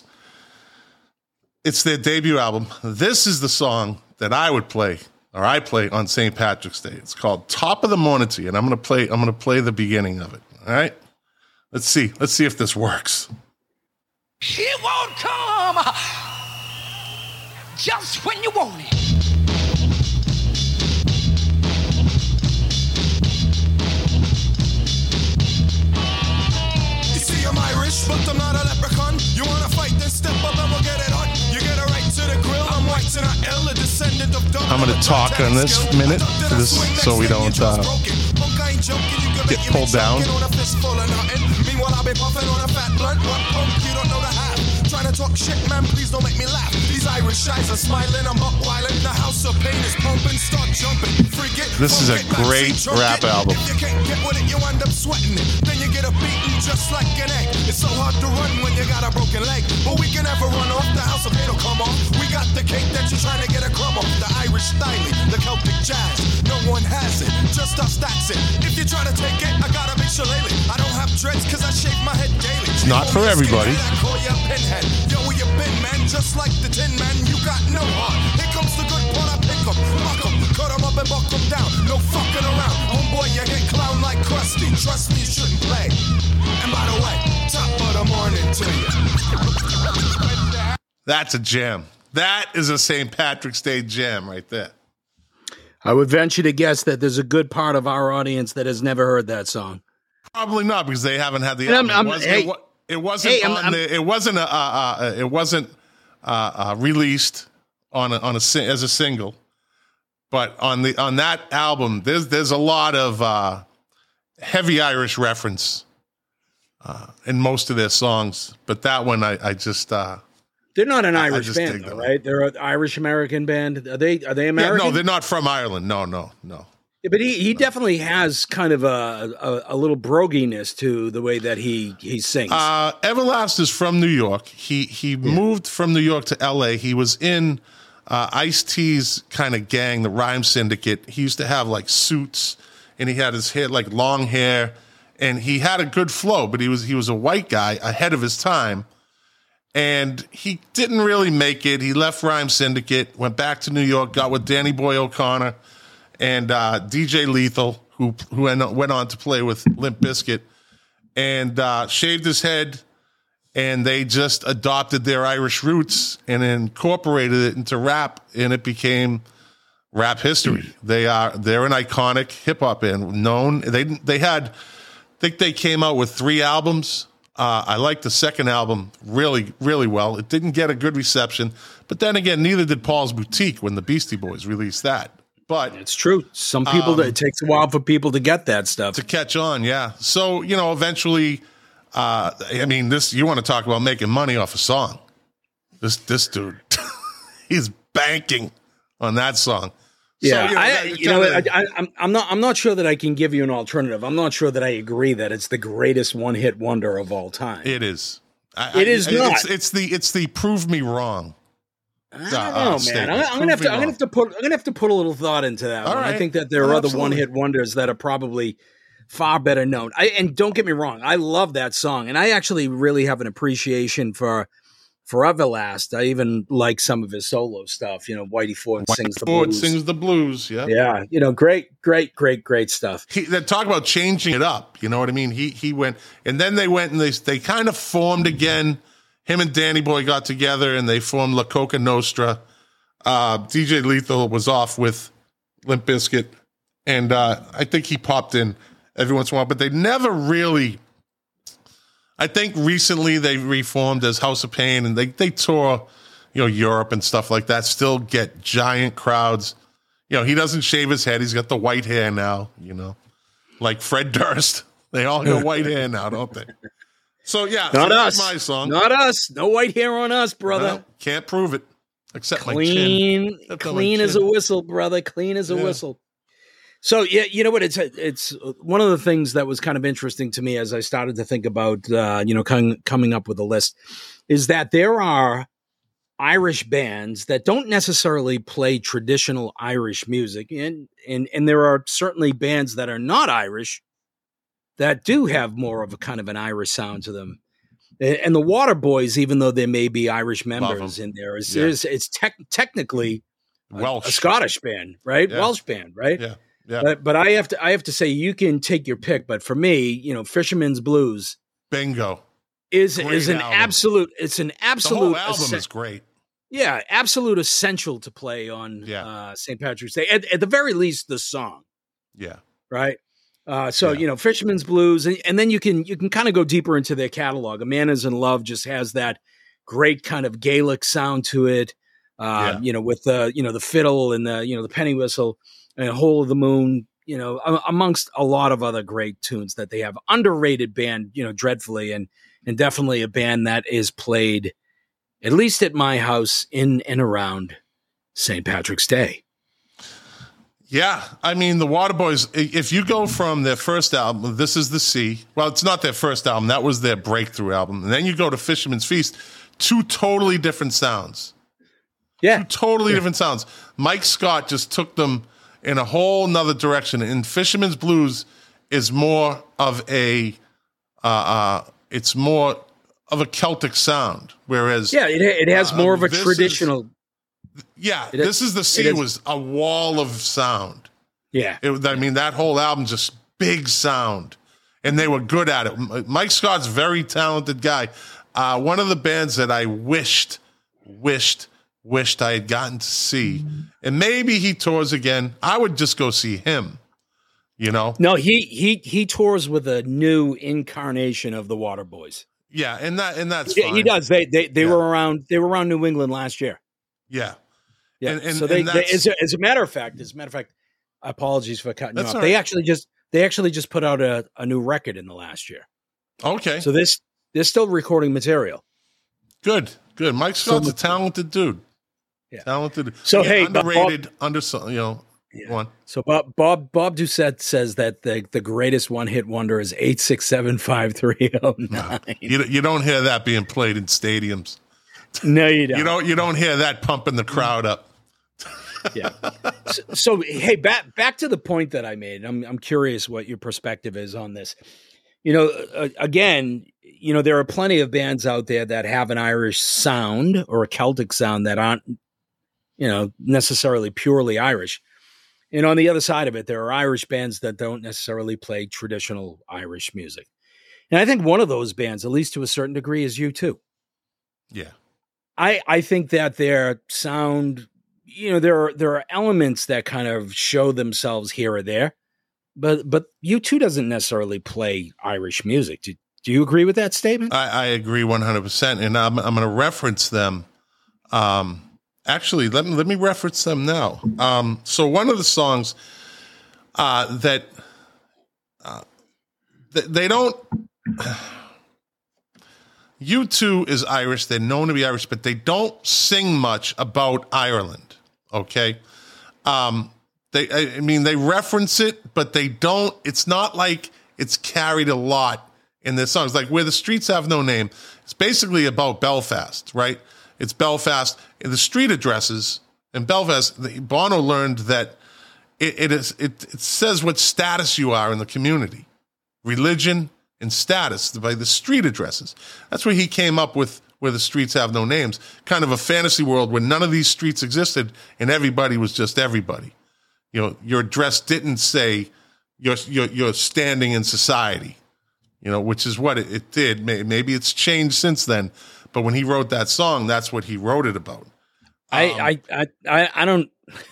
It's their debut album. This is the song that I would play, or I play on Saint Patrick's Day. It's called "Top of the Morning Tea," and I'm gonna play. I'm gonna play the beginning of it. All right, let's see. Let's see if this works. It won't come just when you want it. I'm Irish, but I'm not a leprechaun. You wanna fight, then step up and we'll get it on. You get a right to the grill. I'm white and I ill, a descendant of dog. I'm going to talk on this minute, for this, so we don't uh, get pulled down. Meanwhile, I've been puffing on a fat blunt. What punk you don't know the half? Trying to talk shit, man, please don't make me laugh. These Irish guys are smiling, I'm up wildin'. The house of pain is pumping, start jumping. Freak it. This is a great rap album. If you can't get with it, you end up sweating it. Then you get a beating just like an egg. It's so hard to run when you got a broken leg. But we can never run off, the house of pain will come off. We got the cake that you're trying to get a crumb off. The Irish styling, the Celtic jazz. No one has it, just us that's it. If you try to take it, I gotta be shillelagh. I don't have dreads cause I shave my head daily. It's not for everybody. I call you a pinhead. Yo, where you been, man? Just like the Tin Man, you got no heart. Here comes the good part, I pick 'em, lock 'em, cut 'em up and buck 'em down. No fucking around. Homeboy, you get clown like Krusty. Trust me, you shouldn't play. And by the way, top of the morning to you. That's a jam. That is a Saint Patrick's Day jam right there. I would venture to guess that there's a good part of our audience that has never heard that song. Probably not, because they haven't had the And I'm- album. I'm- it, hey, wasn't, it wasn't hey, I'm- on I'm- the, it wasn't a, uh, uh, it wasn't uh, uh, released on a, on a si- as a single, but on the on that album, there's there's a lot of uh, heavy Irish reference uh, in most of their songs. But that one, I, I just uh, They're not an I- I Irish just band, dig though, them. right? They're an Irish American band. Are they? Are they yeah, American? no, they're not from Ireland. No, no, no. Yeah, but he, he definitely has kind of a, a a little broginess to the way that he he sings. Uh, Everlast is from New York. He he moved from New York to L A. He was in uh, Ice-T's kind of gang, the Rhyme Syndicate. He used to have like suits, and he had his hair like long hair, and he had a good flow. But he was he was a white guy ahead of his time, and he didn't really make it. He left Rhyme Syndicate, went back to New York, got with Danny Boy O'Connor and uh, D J Lethal, who who went on to play with Limp Bizkit, and uh, shaved his head, and they just adopted their Irish roots and incorporated it into rap, and it became rap history. They are they're an iconic hip hop band, known. They they had, I think they came out with three albums. Uh, I liked the second album really really well. It didn't get a good reception, but then again, neither did Paul's Boutique when the Beastie Boys released that. But it's true. Some people, um, it takes a while for people to get that stuff. to catch on, yeah. So, you know, eventually, uh, I mean, this, you want to talk about making money off a song. This this dude, he's banking on that song. So, Yeah, you know, I, that you know, kinda- I, I, I'm I'm not I'm not sure that I can give you an alternative. I'm not sure that I agree that it's the greatest one hit wonder of all time. it is. I, It is I, not. It's, it's the it's the prove me wrong. I don't uh, know, man. statement. I'm, I'm Prove gonna have me to. I'm gonna wrong. have to put. I'm gonna have to put a little thought into that All one. I right. think that there Oh, are other absolutely. one-hit wonders that are probably far better known. I and don't get me wrong, I love that song, and I actually really have an appreciation for for Everlast. I even like some of his solo stuff. You know, Whitey Ford sings the Ford blues. sings the blues. Yeah. Yeah, you know, great, great, great, great stuff. He, they talk about changing it up. You know what I mean? He he went, and then they went and they they kind of formed again. Him and Danny Boy got together and they formed La Coca Nostra. Uh, D J Lethal was off with Limp Bizkit, and uh, I think he popped in every once in a while, but they never really. I think recently they reformed as House of Pain, and they they tour, you know, Europe and stuff like that. Still get giant crowds. You know, he doesn't shave his head; he's got the white hair now. You know, like Fred Durst. They all got white hair now, don't they? So yeah, Not so us. that's my song. Not us. No white hair on us, brother. No, can't prove it. Except my chin. Clean, Except on my clean as a chin. whistle, brother. Clean as a Yeah. whistle. So yeah, you know what? It's it's one of the things that was kind of interesting to me as I started to think about, uh, you know, coming coming up with a list, is that there are Irish bands that don't necessarily play traditional Irish music, and and and there are certainly bands that are not Irish that do have more of a kind of an Irish sound to them. And the Waterboys, even though there may be Irish members 'em. in there, is, Yeah. is it's tec- technically a, Welsh. a Scottish band, right? Yeah. Welsh band, right? Yeah, yeah. But but I have to I have to say you can take your pick, but for me, you know, Fisherman's Blues Bingo. is Great is an album. absolute it's an The absolute whole album essen- is great. yeah, absolute essential to play on Yeah. uh, Saint Patrick's Day. At, at the very least, the song, Yeah. right? Uh, so Yeah. you know, Fisherman's Blues, and, and then you can you can kind of go deeper into their catalog. A Man Is in Love just has that great kind of Gaelic sound to it. Uh, Yeah. You know, with the you know the fiddle and the you know the penny whistle and Hole of the Moon. You know, a- amongst a lot of other great tunes that they have. Underrated band, you know, dreadfully, and and definitely a band that is played at least at my house in and around Saint Patrick's Day. Yeah, I mean the Waterboys. If you go from their first album, This Is the Sea. Well, it's not their first album; that was their breakthrough album. And then you go to Fisherman's Feast. Two totally different sounds. Yeah, Two totally yeah. different sounds. Mike Scott just took them in a whole nother direction. And Fisherman's Blues is more of a, uh, uh, it's more of a Celtic sound, whereas Yeah, it it has uh, more of a this is- traditional. yeah, It This is- Is the it Sea is- was a wall of sound. Yeah, It, I mean, that whole album just big sound, and they were good at it. M- Mike Scott's a very talented guy. Uh, one of the bands that I wished, wished, wished I had gotten to see, and maybe he tours again. I would just go see him. You know, no, he he he tours with a new incarnation of the Waterboys. yeah, and that and that's He, fine. he does. They they they Yeah. were around. They were around New England last year. Yeah, Yeah. And- and- so they, and they that's- as, a, as a matter of fact, as a matter of fact, apologies for cutting you That's off. all They right. actually just they actually just put out a, a new record in the last year. okay, So this they're still recording material. good, good. Mike Scott's So- a talented dude. Yeah. Talented. So, Again, hey, Bob- underrated, under you know, Yeah. one. So Bob Bob Bob Doucette says that the the greatest one hit wonder is eight six seven five three zero nine. You you don't hear that being played in stadiums. No, you don't. You don't you don't hear that pumping the crowd up. Yeah. So, so hey, back back to the point that I made. I'm I'm curious what your perspective is on this. You know, uh, again, you know, there are plenty of bands out there that have an Irish sound or a Celtic sound that aren't, you know, necessarily purely Irish. And on the other side of it, there are Irish bands that don't necessarily play traditional Irish music. And I think one of those bands, at least to a certain degree, is U two. Yeah. I, I think that their sound, you know, there are there are elements that kind of show themselves here or there, but but U two doesn't necessarily play Irish music. Do, do you agree with that statement? I, I agree one hundred percent. And I'm, I'm going to reference them. Um, actually, let me, let me reference them now. Um, so one of the songs uh, that uh, th- they don't... U two is Irish. They're known to be Irish, but they don't sing much about Ireland. Okay. Um, they, I I mean, they reference it, but they don't, it's not like it's carried a lot in their songs. Like Where the Streets Have No Name, it's basically about Belfast, right? It's Belfast. In the street addresses in Belfast, the, Bono learned that it, it is, it, it says what status you are in the community, religion, and status by the street addresses. That's where he came up with Where the Streets Have No Names, kind of a fantasy world where none of these streets existed and everybody was just everybody. You know, your address didn't say you're, you're, you're standing in society, you know, which is what it, it did. Maybe it's changed since then, but when he wrote that song, that's what he wrote it about. I, Um, I, I, I, I don't,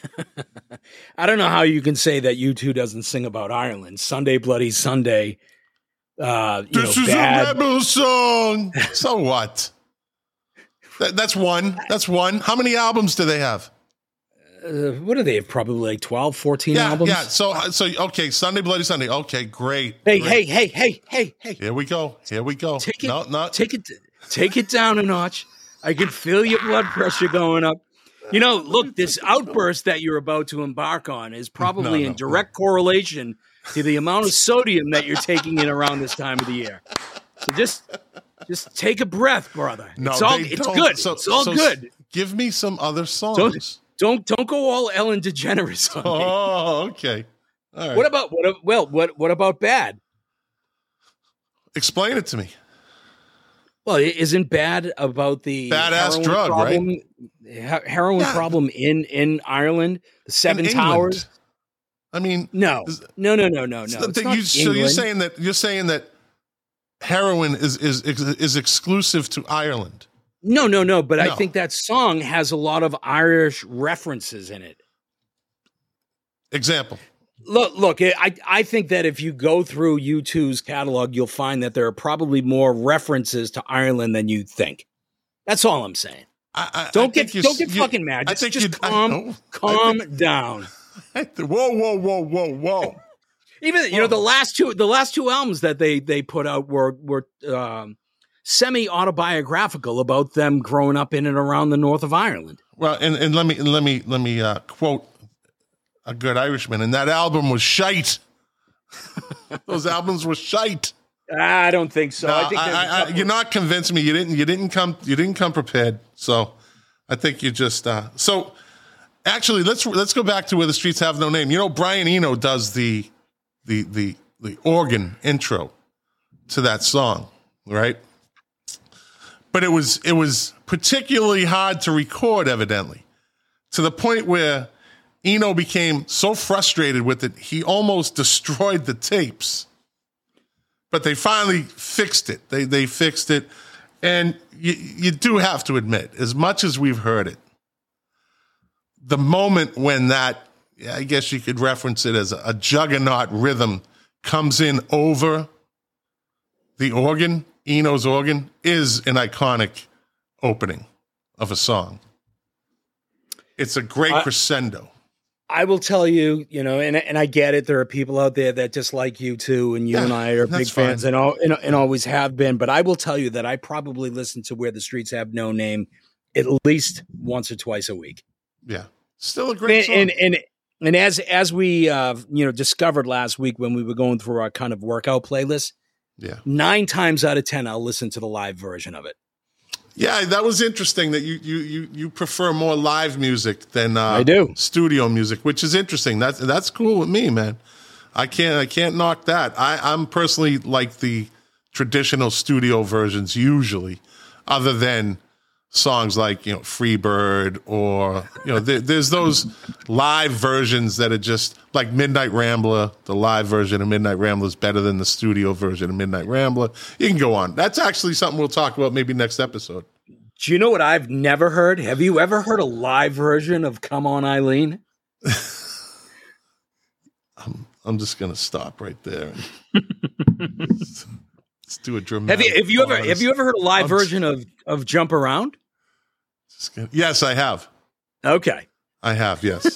I don't know how you can say that U two doesn't sing about Ireland. Sunday Bloody Sunday. Uh, you This know, is bad. a rebel song. So what? That, that's one. That's one. How many albums do they have? Uh, what do they have? Probably like twelve, fourteen Yeah, albums. yeah. So, so okay. Sunday, Bloody Sunday. Okay, great. Hey, great. hey, hey, hey, hey, hey. Here we go. Here we go. Take it, no, not. take it, take it down a notch. I can feel your blood pressure going up. You know, look, this outburst that you're about to embark on is probably No, no, in direct correlation to the amount of sodium that you're taking in around this time of the year. So just, just take a breath, brother. no, it's all, they it's don't. good. So, it's all so good. Give me some other songs. Don't, don't, don't go all Ellen DeGeneres on me. Oh, okay. All right. What about what? Well, what, what about bad? Explain it to me. Well, it isn't bad about the Badass heroin drug, problem, right? He- heroin Yeah. problem in in Ireland, the Seven In England. Towers. I mean, No, Is- no, no, no, no, no. so, It's that not you, so you're England. saying that you're saying that heroin is is is exclusive to Ireland. No, no, no. But No. I think that song has a lot of Irish references in it. Example. Look, look. I I think that if you go through U two's catalog, you'll find that there are probably more references to Ireland than you think. That's all I'm saying. I, I, don't I get don't get fucking mad. Just, just calm, calm think, whoa, down. whoa, whoa, whoa, whoa. Even you know the last two the last two albums that they they put out were were um, semi autobiographical about them growing up in and around the north of Ireland. Well, and, and let me let me let me uh, quote a good Irishman, and that album was shite. Those albums were shite. I don't think so. No, I think I, I, you're not convincing me. You didn't. You didn't come. You didn't come prepared. So, I think you just. Uh, so, actually, let's let's go back to Where the Streets Have No Name. You know, Brian Eno does the the the the organ intro to that song, right? But it was it was particularly hard to record, evidently, to the point where Eno became so frustrated with it he almost destroyed the tapes. But they finally fixed it. They they fixed it. And you, you do have to admit, as much as we've heard it, the moment when that, I guess you could reference it as a, a juggernaut rhythm comes in over the organ, Eno's organ, is an iconic opening of a song. It's a great uh, crescendo. I will tell you, you know, and and I get it. There are people out there that dislike you too, and you yeah, and I are big fine. fans, and, all, and and always have been. But I will tell you that I probably listen to Where the Streets Have No Name at least once or twice a week. Yeah, still a great and, song. And and and as as we uh, you know discovered last week when we were going through our kind of workout playlist, yeah, nine times out of ten I'll listen to the live version of it. Yeah, that was interesting that you you you you prefer more live music than uh, I do studio music, which is interesting. That's that's cool with me, man. I can't I can't knock that. I, I'm personally like the traditional studio versions usually, other than songs like you know Freebird or you know there, there's those live versions that are just like Midnight Rambler. The live version of Midnight Rambler is better than the studio version of Midnight Rambler. You can go on. That's actually something we'll talk about maybe next episode. Do you know what I've never heard? Have you ever heard a live version of Come On Eileen? I'm I'm just gonna stop right there. And let's, let's do a dramatic. Have you have you ever have you ever heard a live I'm version of of Jump Around? Gonna, yes, I have. Okay, I have. Yes.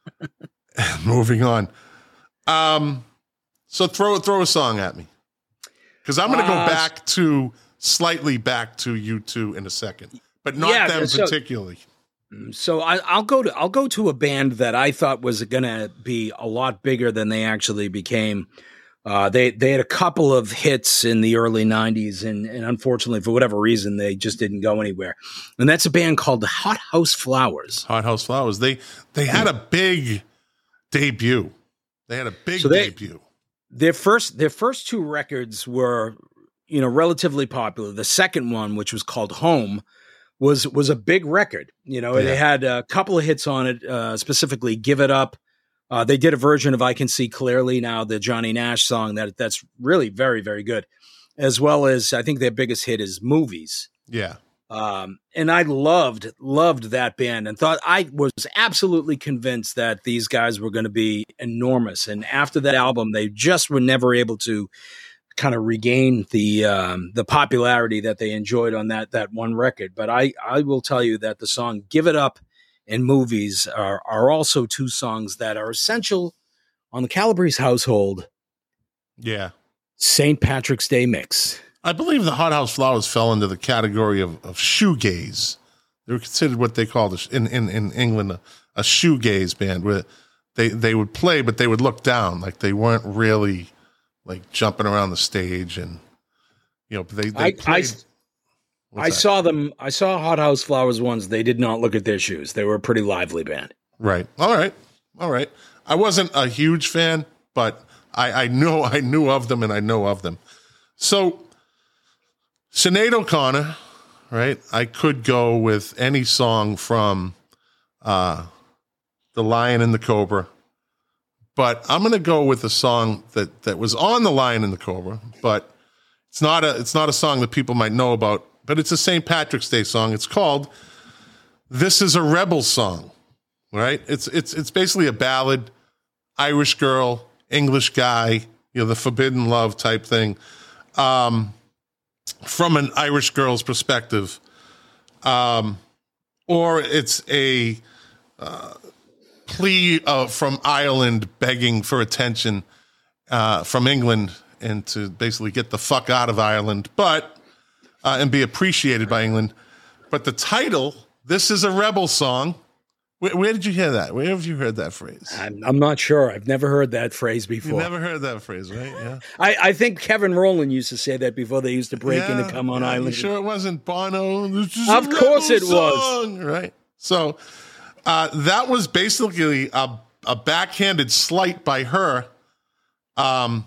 Moving on. Um, so throw throw a song at me, because I'm going to go uh, back to slightly back to U two in a second, but not yeah, them so, particularly. So I, I'll go to I'll go to a band that I thought was going to be a lot bigger than they actually became. Uh, they they had a couple of hits in the early nineties, and, and unfortunately, for whatever reason, they just didn't go anywhere. And that's a band called the Hot House Flowers. Hot House Flowers. They they had a big debut. They had a big so they, debut. Their first their first two records were, you know, relatively popular. The second one, which was called Home, was was a big record. You know, yeah. They had a couple of hits on it, uh, specifically "Give It Up." Uh, they did a version of "I Can See Clearly Now," the Johnny Nash song that that's really very, very good, as well as I think their biggest hit is "Movies." Yeah. Um, and I loved, loved that band and thought I was absolutely convinced that these guys were going to be enormous. And after that album, they just were never able to kind of regain the, um, the popularity that they enjoyed on that, that one record. But I, I will tell you that the song "Give It Up" and "Movies" are, are also two songs that are essential on the Calabrese household. Yeah. Saint Patrick's Day mix. I believe the Hot House Flowers fell into the category of, of shoegaze. They were considered what they called in, in, in England a, a shoegaze band, where they, they would play, but they would look down, like they weren't really like jumping around the stage, and you know they. they I played, I, I saw them. I saw Hot House Flowers once. They did not look at their shoes. They were a pretty lively band. Right. All right. All right. I wasn't a huge fan, but I, I knew I knew of them, and I know of them. So. Sinead O'Connor, right? I could go with any song from uh, The Lion and the Cobra, but I'm going to go with a song that, that was on The Lion and the Cobra, but it's not a it's not a song that people might know about, but it's a Saint Patrick's Day song. It's called "This Is a Rebel Song," right? It's it's it's basically a ballad, Irish girl, English guy, you know, the forbidden love type thing. Um, from an Irish girl's perspective. Um, or it's a uh, plea uh, from Ireland begging for attention uh, from England and to basically get the fuck out of Ireland, but uh, and be appreciated by England. But the title, This Is a Rebel Song. Where, where did you hear that? Where have you heard that phrase? I'm, I'm not sure. I've never heard that phrase before. You never heard that phrase, right? Yeah. I, I think Kevin Rowland used to say that before they used to break yeah, into Come On yeah, Island. You sure it wasn't Bono? This is Of a course rebel it was. song, right? So uh, that was basically a, a backhanded slight by her um,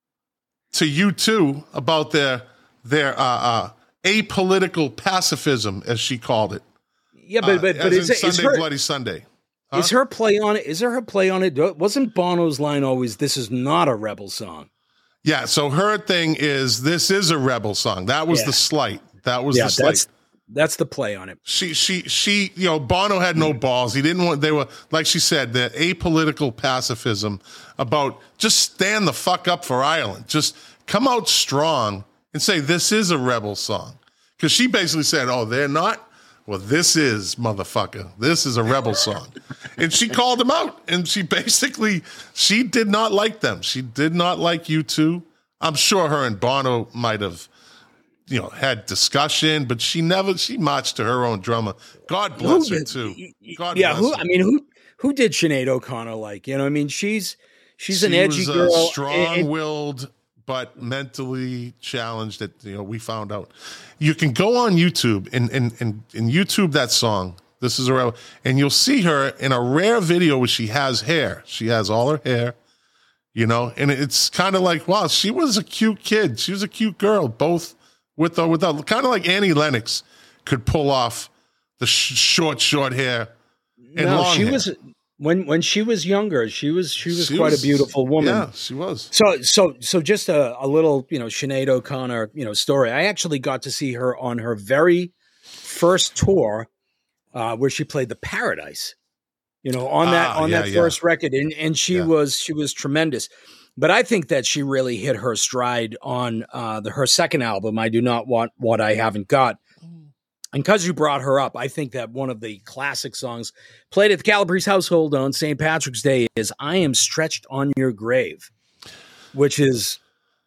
to U two about their their uh, uh, apolitical pacifism, as she called it. Yeah, but but, uh, but is, in it, is Sunday her Bloody Sunday? Huh? Is her play on it? Is there her play on it? Wasn't Bono's line always, "This is not a rebel song"? Yeah. So her thing is, this is a rebel song. That was Yeah. the slight. That was Yeah, the slight. that's that's the play on it. She, she, she, you know, Bono had no balls. He didn't want, they were, like she said, the apolitical pacifism about just stand the fuck up for Ireland. Just come out strong and say, this is a rebel song. Because she basically said, oh, they're not? Well, this is, motherfucker. This is a rebel song. And she called them out. And she basically, she did not like them. She did not like U two. I'm sure her and Bono might have, you know, had discussion, but she never, she marched to her own drummer. God bless her too. God yeah, bless who? her. I mean, who who did Sinead O'Connor like? You know, I mean, she's she's an She edgy was, uh, girl, and- and- strong-willed, but mentally challenged. That you know, we found out. You can go on YouTube and and and, and YouTube that song. This is a rebel, and you'll see her in a rare video where she has hair. She has all her hair, you know, and it's kind of like, wow, she was a cute kid. She was a cute girl, both with or without. Kind of like Annie Lennox could pull off the sh- short, short hair and no, long she hair. was when when she was younger. She was she was She quite was- a beautiful woman. Yeah, she was. So, so, so, just a, a little, you know, Sinead O'Connor, you know, story. I actually got to see her on her very first tour, uh, where she played the Paradise. You know, on that Ah, on yeah, that yeah. first record, and and she Yeah. was she was tremendous. But I think that she really hit her stride on uh, the her second album. I Do Not Want What I Haven't Got. And because you brought her up, I think that one of the classic songs played at the Calabrese household on Saint Patrick's Day is I Am Stretched on Your Grave, which is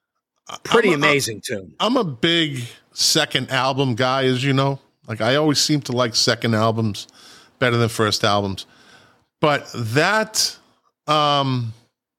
pretty I'm a- amazing tune. I'm a big second album guy, as you know. Like, I always seem to like second albums better than first albums. But that, um,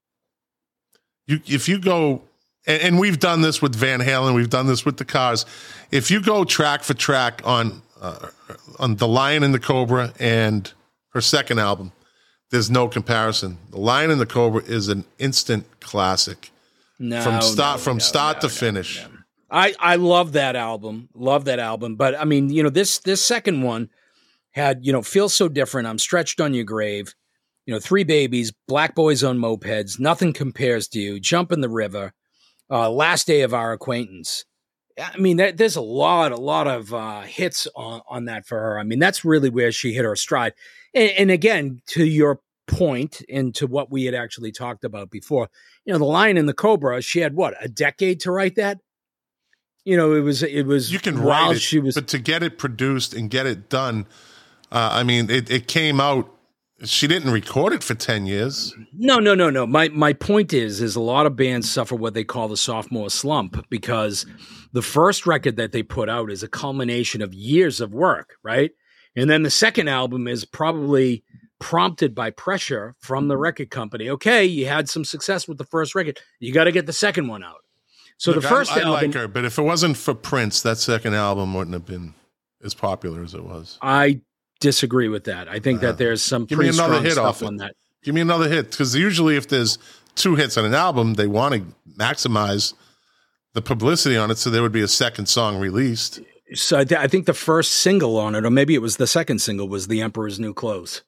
you if you go, and, and we've done this with Van Halen, we've done this with the Cars. If you go track for track on uh, on The Lion and the Cobra and her second album, there's no comparison. The Lion and the Cobra is an instant classic No, from start no, from no, start no, to no, finish. no. I, I love that album. Love that album. But I mean, you know, this this second one had, you know, Feels So Different, I'm Stretched on Your Grave, you know, Three Babies, Black Boys on Mopeds, Nothing Compares to You, Jump in the River, uh, Last Day of Our Acquaintance. I mean, that, there's a lot, a lot of uh, hits on, on that for her. I mean, that's really where she hit her stride. And, and again, to your point and to what we had actually talked about before, you know, The Lion and the Cobra, she had what, a decade to write that? You know, it was, it was, You can while write it, she was, but to get it produced and get it done, uh, I mean, it, it came out. She didn't record it for ten years. no, no, no, no. My, my point is, is a lot of bands suffer what they call the sophomore slump because the first record that they put out is a culmination of years of work, right? And then the second album is probably prompted by pressure from the record company. Okay, you had some success with the first record. You got to get the second one out. So Look, the first I, I album, like her, but if it wasn't for Prince, that second album wouldn't have been as popular as it was. I disagree with that. I think Uh-huh. that there's some Give me pretty another strong hit stuff off it. on that. Give me another hit, because usually if there's two hits on an album, they want to maximize the publicity on it, so there would be a second song released. So I, th- I think the first single on it, or maybe it was the second single, was "The Emperor's New Clothes,"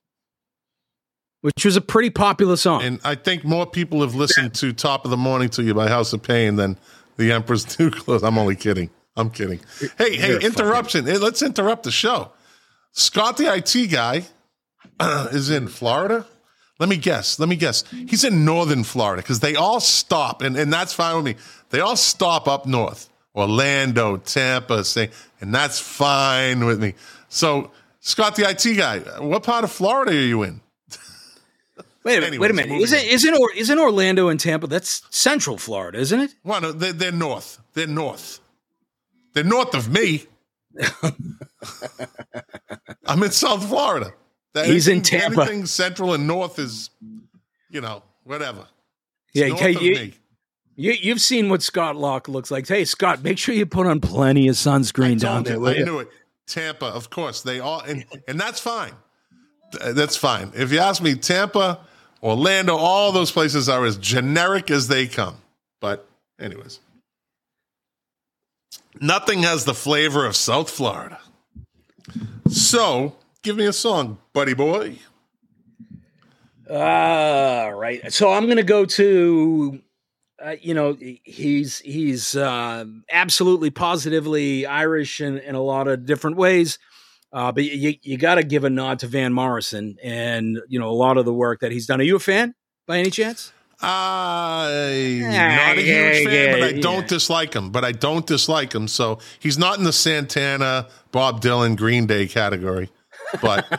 which was a pretty popular song. And I think more people have listened to "Top of the Morning to You" by House of Pain than "The Emperor's New Clothes." I'm only kidding. I'm kidding. Hey, hey, You're interruption. Hey, let's interrupt the show. Scott, the I T guy, uh, is in Florida. Let me guess. Let me guess. He's in northern Florida because they all stop, and, and that's fine with me. They all stop up north, Orlando, Tampa, say, and that's fine with me. So Scott, the I T guy, what part of Florida are you in? Wait a minute. Anyways, wait a minute. moving Isn't on. isn't or, isn't Orlando and Tampa? That's Central Florida, isn't it? Well, no, they're, they're north. They're north. They're north of me. I'm in South Florida. That He's in anything- Tampa. Anything central and north is, you know, whatever. It's Yeah, north okay, of you- me. You you've seen what Scott Locke looks like. Hey, Scott, make sure you put on plenty of sunscreen down Told there. you, will I you? knew it. Tampa, of course. They all, and, and that's fine. Th- That's fine. If you ask me, Tampa, Orlando, all those places are as generic as they come. But, anyways, nothing has the flavor of South Florida. So, give me a song, buddy boy. All right. So I'm going to go to, uh, you know, he's he's uh, absolutely positively Irish in, in a lot of different ways. Uh, but you you got to give a nod to Van Morrison and, you know, a lot of the work that he's done. Are you a fan by any chance? I'm Yeah, not a yeah, huge fan, yeah, but I yeah. don't dislike him. But I don't dislike him. So he's not in the Santana, Bob Dylan, Green Day category. But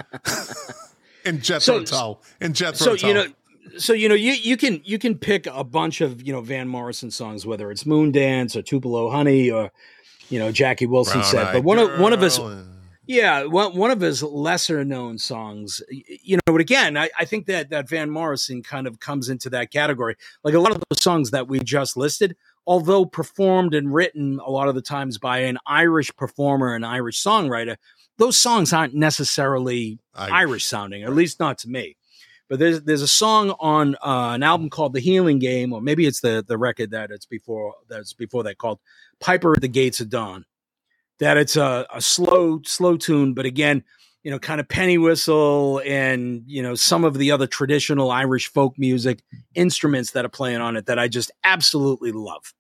in Jethro So- Tull, in Jethro So Tull. you know, so you know, you you can you can pick a bunch of, you know, Van Morrison songs, whether it's Moon Dance or Tupelo Honey or, you know, Jackie Wilson said. Brown-Eyed But one of one of his Girl. yeah one one of his lesser known songs, y- you know. But again, I, I think that that Van Morrison kind of comes into that category. Like a lot of the songs that we just listed, although performed and written a lot of the times by an Irish performer, an Irish songwriter, those songs aren't necessarily Irish. Irish sounding, at least not to me. But there's there's a song on uh, an album called The Healing Game, or maybe it's the the record that it's before that's before that, called Piper at the Gates of Dawn. That it's a, a slow slow tune, but again, you know, kind of penny whistle and, you know, some of the other traditional Irish folk music instruments that are playing on it that I just absolutely love.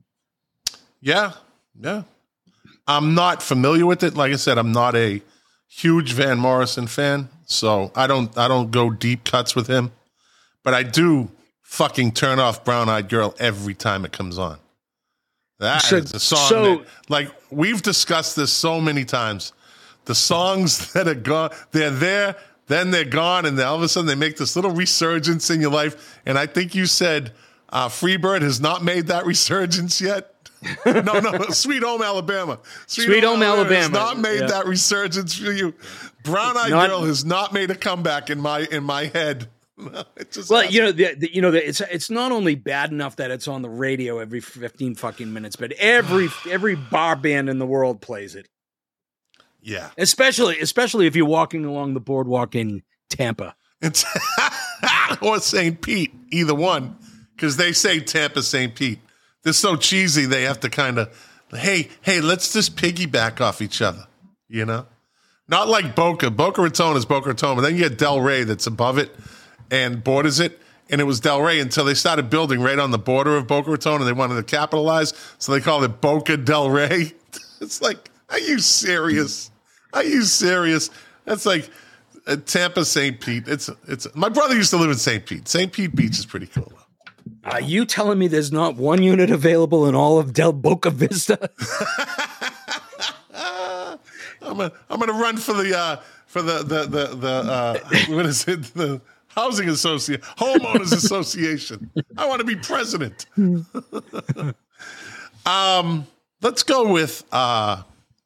Yeah, yeah. I'm not familiar with it. Like I said, I'm not a huge Van Morrison fan, so I don't I don't go deep cuts with him. But I do fucking turn off Brown Eyed Girl every time it comes on. That So- is a song so- that, like, we've discussed this so many times. The songs that are gone, they're there, then they're gone, and then all of a sudden they make this little resurgence in your life. And I think you said uh, Freebird has not made that resurgence yet. no, no, Sweet Home Alabama. Sweet Home has Alabama. not made Yeah. that resurgence for you. Brown Eyed Not- Girl has not made a comeback in my in my head. It just Well, hasn't. you know, the, the, you know, the, it's it's not only bad enough that it's on the radio every fifteen fucking minutes, but every every bar band in the world plays it. yeah. Especially especially if you're walking along the boardwalk in Tampa. It's or Saint Pete, either one, because they say Tampa Saint Pete. They're so cheesy. They have to kind of, hey, hey, let's just piggyback off each other, you know. Not like Boca. Boca Raton is Boca Raton, but then you get Del Rey that's above it and borders it, and it was Del Rey until they started building right on the border of Boca Raton, and they wanted to capitalize, so they called it Boca Del Rey. It's like, are you serious? Are you serious? That's like uh, Tampa Saint Pete. It's it's. My brother used to live in Saint Pete. Saint Pete Beach is pretty cool. Are you telling me there's not one unit available in all of Del Boca Vista? I'm gonna I'm gonna run for the uh, for the the the the uh, what is it, the housing association, homeowners association. I want to be president. um, let's go with uh,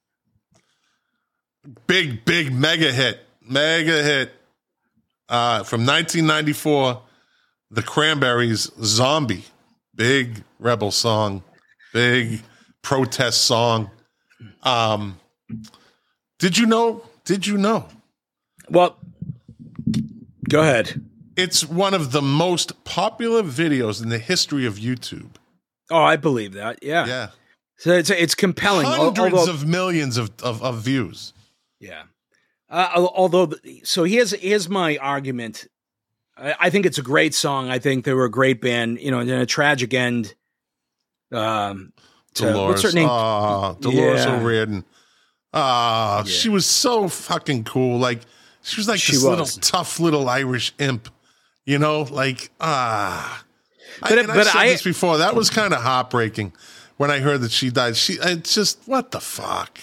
big big mega hit mega hit uh, from nineteen ninety-four. The Cranberries' Zombie. Big rebel song, big protest song. Um, did you know? Did you know? Well, go ahead. It's one of the most popular videos in the history of YouTube. Oh, I believe that. Yeah. Yeah. So it's it's compelling. al- Hundreds although- of millions of, of, of views. Yeah. Uh, al- although, the- so here's here's my argument. I, I think it's a great song. I think they were a great band. You know, and a tragic end. Um, to, Dolores. what's her name? Ah, Dolores Yeah. O'Riordan. Ah, Yeah. she was so fucking cool. Like, she was like She this was. little tough little Irish imp. You know, like, ah. But- I, and but I said I- this before. That was kind of heartbreaking when I heard that she died. She, it's just, what the fuck?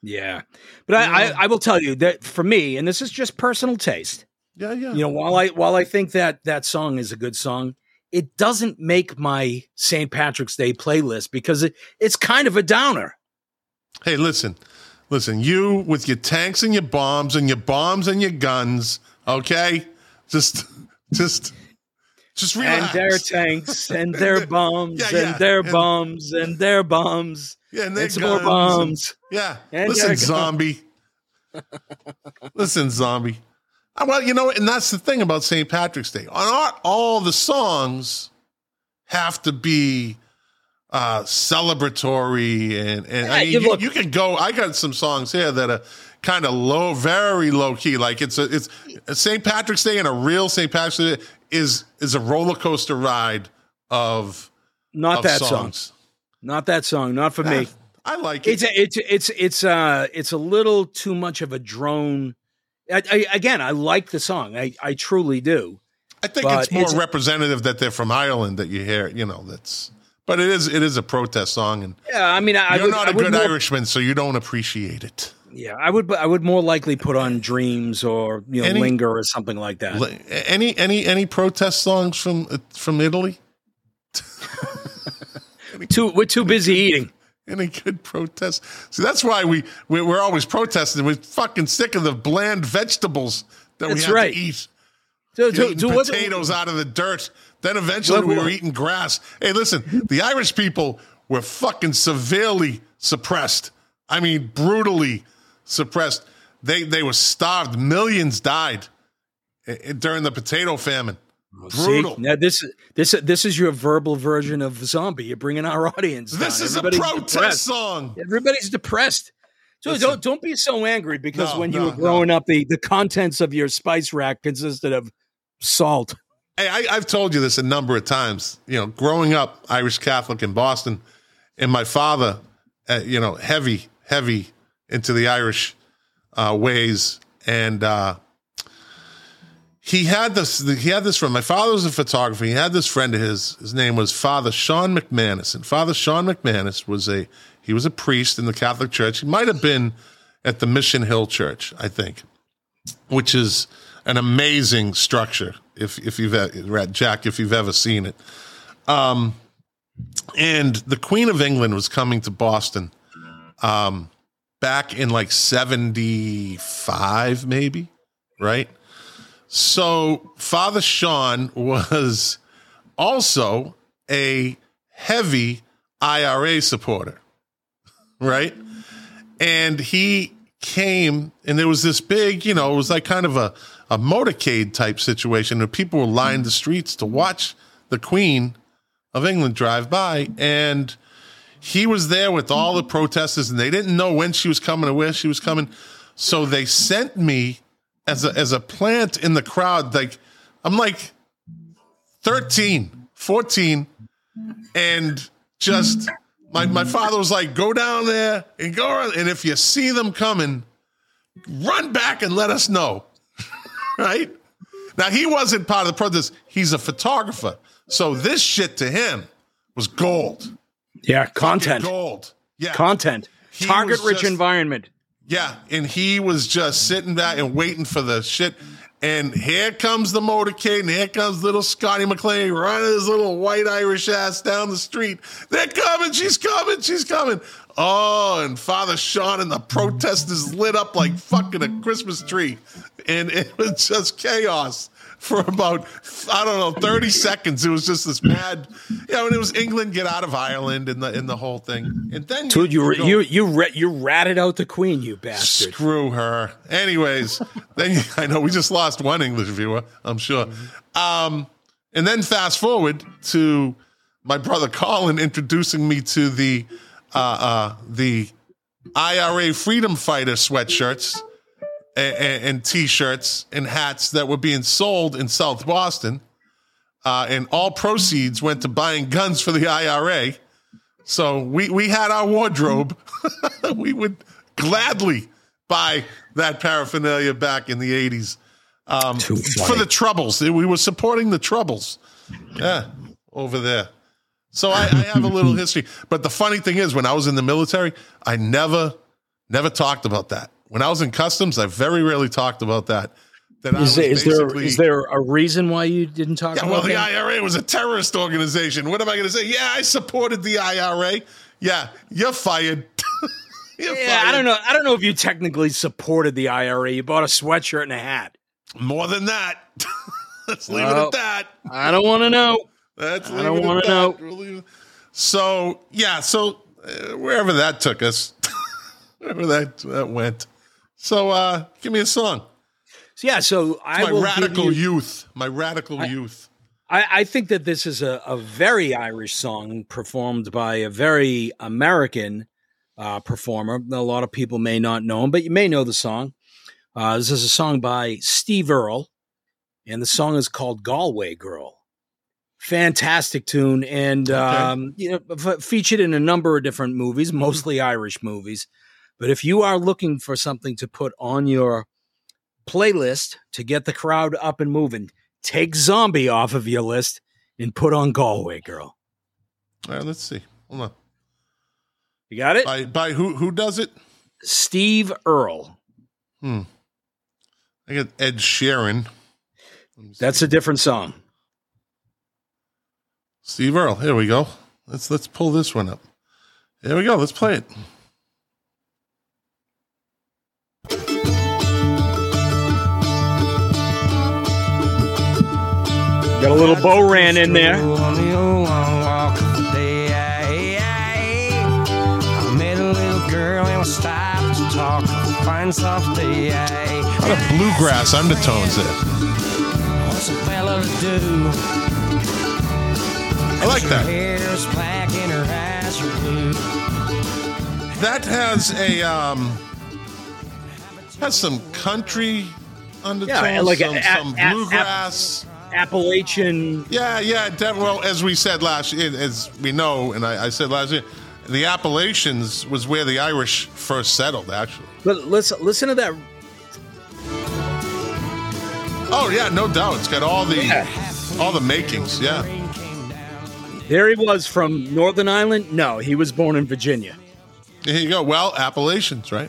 Yeah. But I, I, I will tell you that for me, and this is just personal taste. Yeah, yeah. You know, while I while I think that that song is a good song, it doesn't make my Saint Patrick's Day playlist because it, it's kind of a downer. Hey, listen, listen, you with your tanks and your bombs and your bombs and your guns, okay? Just, just, just relax. And their tanks and their bombs yeah, yeah. and their and, bombs and their bombs. Yeah, and their and some more bombs. And, yeah. And listen, zombie. Listen, zombie. Well, you know, and that's the thing about Saint Patrick's Day. Not all the songs have to be uh, celebratory, and, and yeah, I mean, you, you, look, you can go. I got some songs here that are kind of low, very low key. Like it's a it's a Saint Patrick's Day, and a real Saint Patrick's Day is is a roller coaster ride of not of that songs. song, not that song, not for me. I like it. It's a, it's it's it's uh it's a little too much of a drone. I, I, again, I like the song. I, I truly do. I think it's more it's, representative that they're from Ireland that you hear. You know, that's. But it is it is a protest song, and yeah, I mean, I, you're I would, not a I would good more, Irishman, so you don't appreciate it. Yeah, I would I would more likely put on Dreams or you know any, Linger or something like that. Any any any protest songs from from Italy? too we're too busy eating. Any good protest? See, that's why we, we we're always protesting. We're fucking sick of the bland vegetables that that's we have right. to eat. Do, do, eating do, potatoes out of the dirt. Then eventually what, we were eating grass. Hey, listen, the Irish people were fucking severely suppressed. I mean, brutally suppressed. They they were starved. Millions died during the potato famine. Brutal. See, now this this this is your verbal version of zombie. You're bringing our audience down. This is Everybody's a protest depressed. song. Everybody's depressed. So Listen, don't don't be so angry because no, when no, you were growing no. up, the, the contents of your spice rack consisted of salt. Hey, I, I've told you this a number of times. You know, growing up Irish Catholic in Boston, and my father, uh, you know, heavy, heavy into the Irish uh, ways, and uh, he had this. He had this friend. My father was a photographer. He had this friend of his. His name was Father Sean McManus, and Father Sean McManus was a he was a priest in the Catholic Church. He might have been at the Mission Hill Church, I think, which is an amazing structure. If if you've Jack, if you've ever seen it, um, and the Queen of England was coming to Boston, um, back in like seventy-five, maybe, right? So Father Sean was also a heavy I R A supporter, right? And he came, and there was this big, you know, it was like kind of a, a motorcade type situation where people were lined the streets to watch the Queen of England drive by. And he was there with all the protesters, and they didn't know when she was coming or where she was coming. So they sent me as a, as a plant in the crowd. Like, I'm like thirteen, fourteen, and just my, my father was like, go down there and go around, and if you see them coming, run back and let us know. Right? Now, he wasn't part of the protest. He's a photographer. So this shit to him was gold. Yeah, content. Fucking gold. Yeah. Content. He Target-rich just, environment. Yeah, and he was just sitting back and waiting for the shit. And here comes the motorcade, and here comes little Scotty McLean running his little white Irish ass down the street. They're coming, she's coming, she's coming. Oh, and Father Sean and the protesters lit up like fucking a Christmas tree. And it was just chaos for about, I don't know, thirty seconds. It was just this mad, you know, and it was England get out of Ireland and the in the whole thing. And then Dude, you you, you you you, you ratted out the Queen, you bastard. Screw her. Anyways, then you, I know we just lost one English viewer, I'm sure. Um, and then fast forward to my brother Colin introducing me to the uh, uh, the I R A freedom fighter sweatshirts and, and T-shirts and hats that were being sold in South Boston. Uh, and all proceeds went to buying guns for the I R A. So we, we had our wardrobe. We would gladly buy that paraphernalia back in the eighties um, for the Troubles. We were supporting the Troubles. Yeah, over there. So I, I have a little history. But the funny thing is, when I was in the military, I never Never talked about that. When I was in customs, I very rarely talked about that. That I Is, was is there basically- is there a reason why you didn't talk Yeah, about well, the that? I R A was a terrorist organization. What am I going to say? Yeah, I supported the I R A. Yeah, you're fired. you're Yeah, fired. I don't know. I don't know if you technically supported the I R A. You bought a sweatshirt and a hat. More than that. Let's leave it Well, at that. I don't want to know. Let's I leave don't it wanna at know. that. We'll leave it- So, yeah, so uh, wherever that took us, wherever that, that went. So, uh, give me a song. So, yeah, so I My will radical give you, youth. My radical youth. I, I think that this is a, a very Irish song performed by a very American uh, performer. A lot of people may not know him, but you may know the song. Uh, this is a song by Steve Earle, and the song is called Galway Girl. Fantastic tune, and Okay. um, you know, f- featured in a number of different movies, mostly Irish movies. But if you are looking for something to put on your playlist to get the crowd up and moving, take Zombie off of your list and put on Galway Girl. All right, let's see. Hold on. You got it? By, by who, who does it? Steve Earle. Hmm. I got Ed Sheeran. Let me see. That's a different song. Steve Earle. Here we go. Let's let's pull this one up. Here we go. Let's play it. Got a little bow ran in there. On the old long walk of the day, I met a little girl and we stopped to talk on a fine soft day. A lot of bluegrass undertones there. What's a fella to do? I like Her that. hair's black and her eyes are blue. That has a um has some country undertones, Yeah, like some, a- a- some a- bluegrass. Appalachian. yeah, yeah. Def- well, as we said last year, as we know, and I, I said last year, the Appalachians was where the Irish first settled. Actually. But listen, listen to that. Oh yeah, no doubt. It's got all the Yeah. all the makings. Yeah. There he was from Northern Ireland. No, he was born in Virginia. Here you go. Well, Appalachians, right?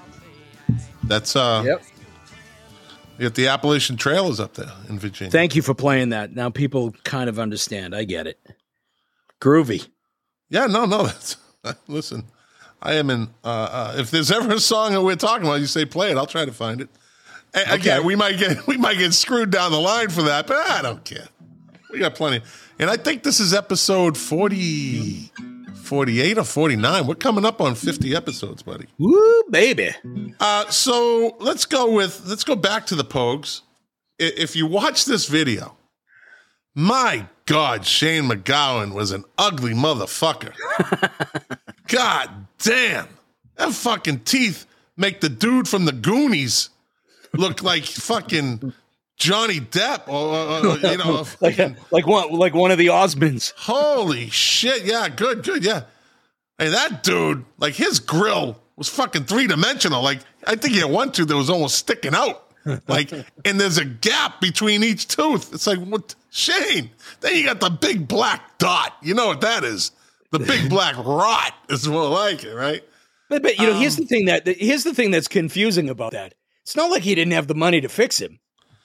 That's uh. Yep. You got the Appalachian Trail is up there in Virginia. Thank you for playing that. Now people kind of understand. I get it. Groovy. Yeah, no, no. That's listen. I am in. Uh, uh, if there's ever a song that we're talking about, you say play it. I'll try to find it. A- Again, we might get we might get screwed down the line for that, but I don't care. We got plenty. And I think this is episode forty, forty-eight or forty-nine. We're coming up on fifty episodes, buddy. Woo, baby. Uh, so let's go with let's go back to the Pogues. I- If you watch this video, my God, Shane McGowan was an ugly motherfucker. God damn, that fucking teeth make the dude from the Goonies look like fucking Johnny Depp, or, or, or, you know, Like fucking, like one like one of the Osmonds. holy shit! Yeah, good, good, yeah. Hey, that dude, like his grill was fucking three dimensional. Like I think he had one tooth that was almost sticking out. Like, and there's a gap between each tooth. It's like, what, Shane? Then you got the big black dot. You know what that is? The big black rot is more like it, right? But, but you know, here's Um, the thing that here's the thing that's confusing about that. It's not like he didn't have the money to fix him.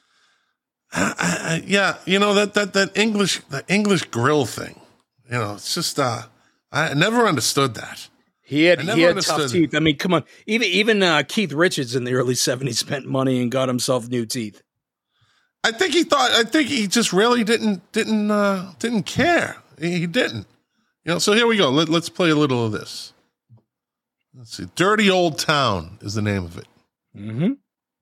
I, I, yeah, you know that that that English the English grill thing. You know, it's just uh, I never understood that. He had I never he had tough understood. teeth. I mean, come on. Even even uh, Keith Richards in the early seventies spent money and got himself new teeth. I think he thought. I think he just really didn't didn't uh, didn't care. He, he didn't. You know. So here we go. Let, let's play a little of this. Let's see. "Dirty Old Town" is the name of it. Mm-hmm.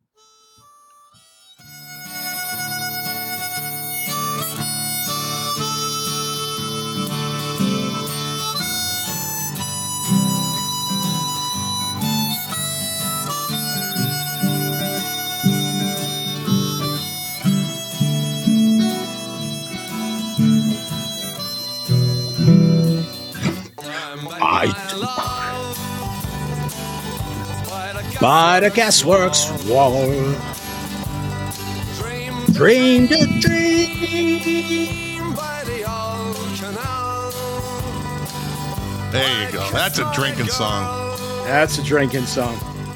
By the gasworks wall, dreamed a dream. by the old canal. There you go. That's a drinking song. That's a drinking song.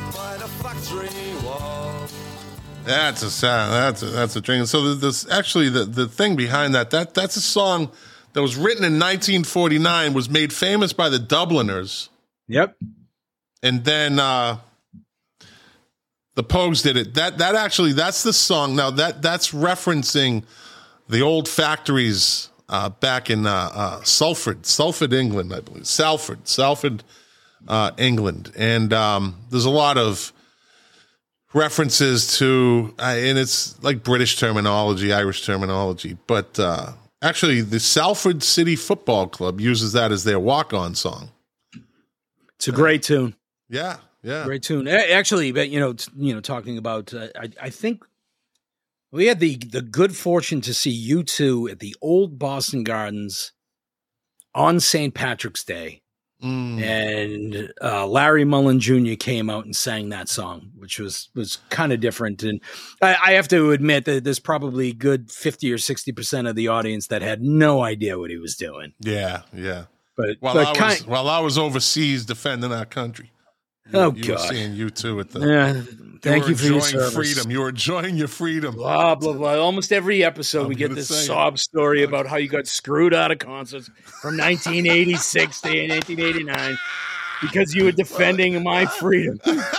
That's a sound. That's a, that's a drinking. So this actually the, the thing behind that that that's a song that was written in nineteen forty-nine, was made famous by the Dubliners. Yep. And then uh, the Pogues did it. That that actually that's the song. Now that that's referencing the old factories uh, back in uh, uh, Salford, Salford, England, I believe. Salford, Salford, uh, England, and um, there's a lot of references to, uh, and it's like British terminology, Irish terminology, but uh, actually the Salford City Football Club uses that as their walk-on song. It's a great tune. Yeah, yeah, great tune. Actually, but you know, t- you know, talking about, uh, I, I think we had the the good fortune to see U two at the old Boston Gardens on Saint Patrick's Day. Mm. And uh, Larry Mullen Junior came out and sang that song, which was was kind of different. And I, I have to admit that there's probably a good fifty or sixty percent of the audience that had no idea what he was doing. Yeah, yeah. But while, but I, kind, was, while I was overseas defending our country, you, oh, you God. were seeing you too at the. Yeah, thank you, you for your enjoying service. freedom. You were enjoying your freedom. Blah, blah, blah. Almost every episode, I'm we get this say, sob story about how you got screwed out of concerts from nineteen eighty-six to nineteen eighty-nine because you were defending my freedom.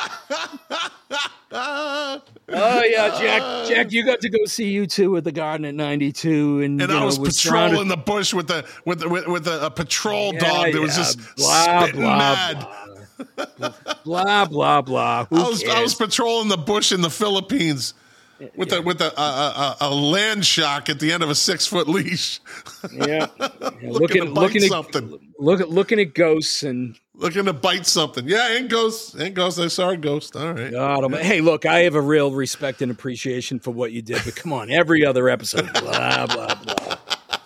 Oh, yeah, Jack. Jack, you got to go see U two at the Garden at ninety-two. And, and you I know, was was patrolling surrounded- the bush with, the, with, the, with, with a, a patrol Yeah, dog that yeah, was just blah, spitting blah, mad. Blah, blah, blah. blah. Who I was cares? I was patrolling the bush in the Philippines with Yeah. a with a, a, a, a land shark at the end of a six foot leash. Yeah, yeah. looking, looking, to bite looking at something, look at looking at ghosts and looking to bite something. Yeah, ain't ghost, ain't ghost. I saw a ghost. All right. God, yeah. Hey, look, I have a real respect and appreciation for what you did, but come on, every other episode, blah blah blah.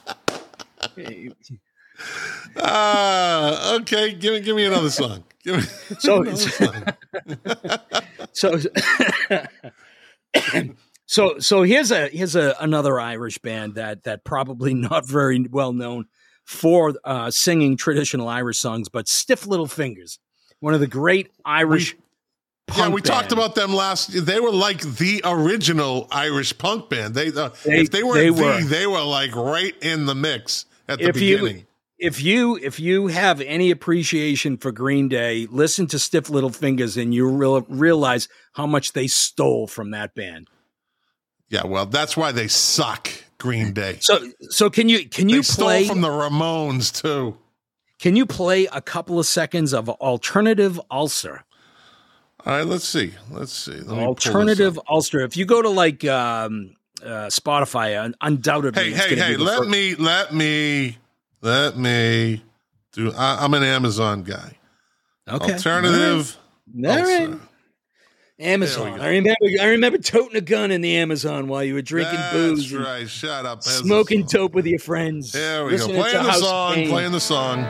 Ah, uh, okay. Give me give me another song. Give me so another song. so. So, so here's a here's a another Irish band that that probably not very well known for uh, singing traditional Irish songs, but Stiff Little Fingers, one of the great Irish. We, punk yeah, we bands. talked about them last. They were like the original Irish punk band. They, uh, They- if they weren't they the, were. they were like right in the mix at the If you- beginning. If you if you have any appreciation for Green Day, listen to Stiff Little Fingers, and you real, realize how much they stole from that band. Yeah, well, that's why they suck. Green Day. So, so can you can you they stole play from the Ramones too? Can you play a couple of seconds of Alternative Ulster? All right, let's see. Let's see. Let me pull this Alternative up. Ulster. If you go to like um, uh, Spotify, un- undoubtedly. Hey, it's hey, gonna hey! be the Let first- me, let me, let me do. I, I'm an Amazon guy. Okay. Alternative. All right. All right. Ulster. Amazon. go. I remember. I remember toting a gun in the Amazon while you were drinking That's booze, and right. Shut up. There's the smoking song. dope with your friends. There we go. listening to Playing the House of song. Pain. Playing the song.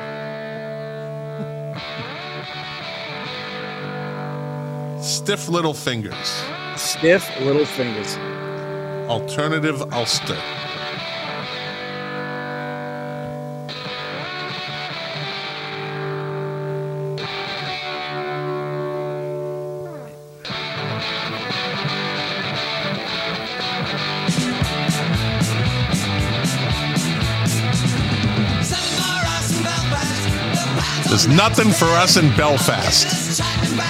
Stiff Little Fingers. Stiff Little Fingers. Alternative Ulster. There's nothing for us in Belfast.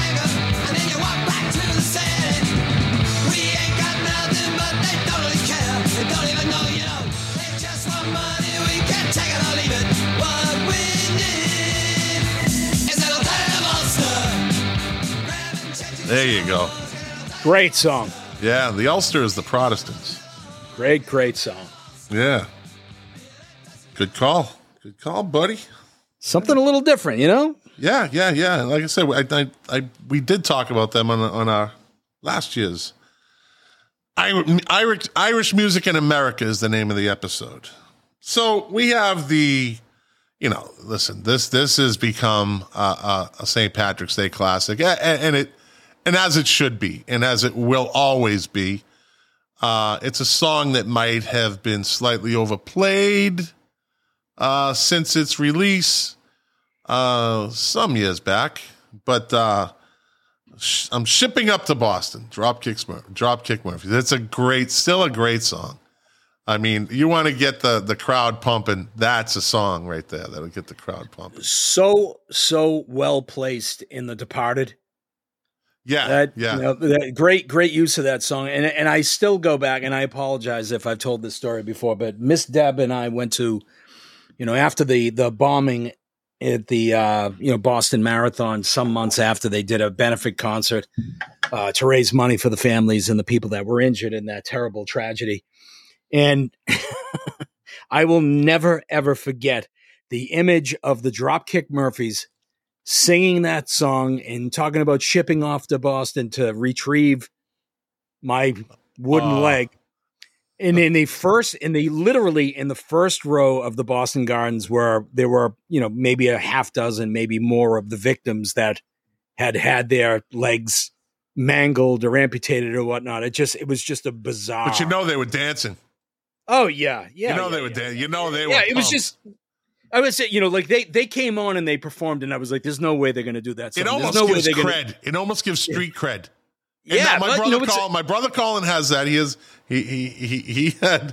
There you go. Great song. Yeah, the Ulster is the Protestants. Great, great song. Yeah. Good call. Good call, buddy. Something a little different, you know? Yeah, yeah, yeah. Like I said, I, I, I we did talk about them on on our last year's Irish Irish Music in America is the name of the episode. So we have the, you know, listen, this this has become a, a, a Saint Patrick's Day classic, and, and it and as it should be, and as it will always be. Uh, it's a song that might have been slightly overplayed uh, since its release uh, some years back. but uh, sh- I'm shipping up to Boston. Dropkick Mur- Dropkick Murphys. It's a great, still a great song. I mean, you want to get the the crowd pumping. That's a song right there that'll get the crowd pumping. So so well placed in The Departed. Yeah, that, yeah. You know, that great great use of that song, and and I still go back, and I apologize if I've told this story before, but Miss Deb and I went to, you know, after the the bombing at the uh, you know Boston Marathon, some months after, they did a benefit concert uh, to raise money for the families and the people that were injured in that terrible tragedy. And I will never, ever forget the image of the Dropkick Murphys singing that song and talking about shipping off to Boston to retrieve my wooden uh. leg. And in the first, in the literally in the first row of the Boston Gardens, where there were, you know, maybe a half dozen, maybe more of the victims that had had their legs mangled or amputated or whatnot. It just, it was just a bizarre. But you know they were dancing. Oh yeah, yeah. You know yeah, they were yeah. dancing. You know they were. Yeah, it was pumped. just. I would say, you know, like they they came on and they performed, and I was like, "There's no way they're going to do that." Song. It almost no gives way cred. gonna... It almost gives street cred. And Yeah, now my but, brother you know, Colin, my brother Colin has that. He is he he he he had.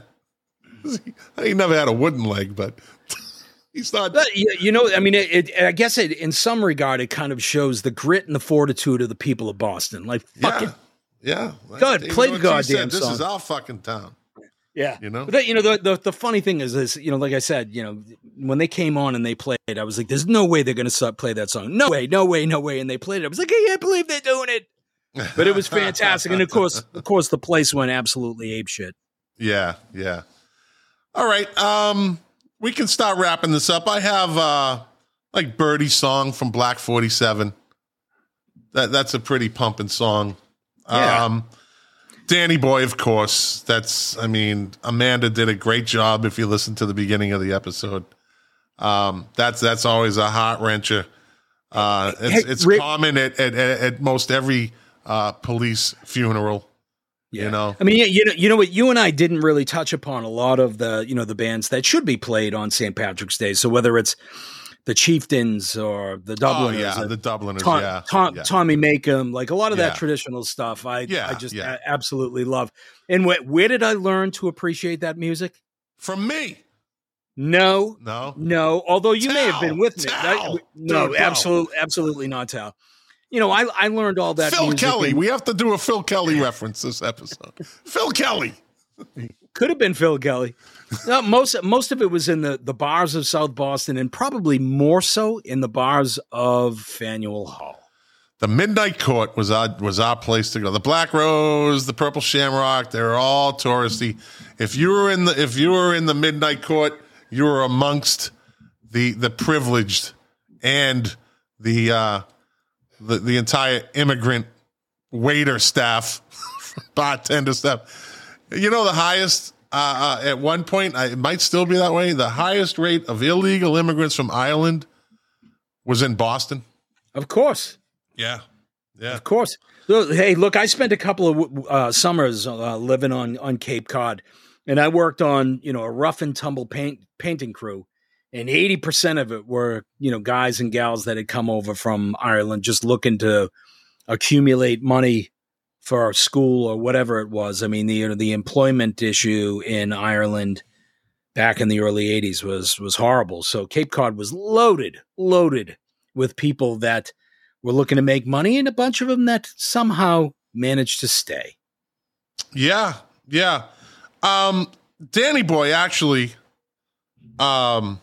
He never had a wooden leg, but he's not. But, you know, I mean, it, it, I guess it, in some regard, it kind of shows the grit and the fortitude of the people of Boston. Like, fucking, yeah, yeah. God, Even play though the she goddamn said, This song. is our fucking town. Yeah, you know. But that, you know, the, the the funny thing is, is you know, like I said, you know, when they came on and they played, I was like, "There's no way they're going to play that song. No way, no way, no way." And they played it. I was like, "I can't believe they're doing it." But it was fantastic, and of course, of course, the place went absolutely apeshit. Yeah, yeah. All right, um, we can start wrapping this up. I have uh, like Birdie's song from Black forty-seven. That that's a pretty pumping song. Yeah. Um, Danny Boy, of course. That's, I mean, Amanda did a great job if you listen to the beginning of the episode. Um, that's that's always a heart wrencher. Uh, it's Hey, it's Rick- common at, at at most every uh, police funeral. Yeah. You know, I mean, you know, you know what? You and I didn't really touch upon a lot of the, you know, the bands that should be played on Saint Patrick's Day. So whether it's the Chieftains or the Dubliners, oh, yeah, or the Dubliners, Tom, yeah, Tom, yeah. Tommy Makem, like a lot of Yeah. that traditional stuff, I, Yeah, I just yeah. a- absolutely love. And wh- where did I learn to appreciate that music? From me. No, No, no. Although you may have Tal, been with me. Tal. That- no, Dude, no. absolutely, absolutely not Tal. You know, I I learned all that. Phil music Kelly. in- We have to do a Phil Kelly reference this episode. Phil Kelly. Could have been Phil Kelly. No, most most of it was in the, the bars of South Boston, and probably more so in the bars of Faneuil Hall. The Midnight Court was our was our place to go. The Black Rose, the Purple Shamrock, they're all touristy. If you were in the if you were in the Midnight Court, you were amongst the the privileged and the uh, the the entire immigrant waiter staff, bartender staff. You know, the highest uh, uh, at one point, I, it might still be that way. The highest rate of illegal immigrants from Ireland was in Boston. Of course. Yeah, yeah. Of course. Look, hey, look, I spent a couple of uh, summers uh, living on, on Cape Cod, and I worked on, you know, a rough and tumble paint painting crew, and eighty percent of it were, you know, guys and gals that had come over from Ireland just looking to accumulate money for school or whatever it was. I mean, the you know, the employment issue in Ireland back in the early eighties was was horrible. So Cape Cod was loaded, loaded with people that were looking to make money, and a bunch of them that somehow managed to stay. Yeah, yeah. Um, Danny Boy actually, um,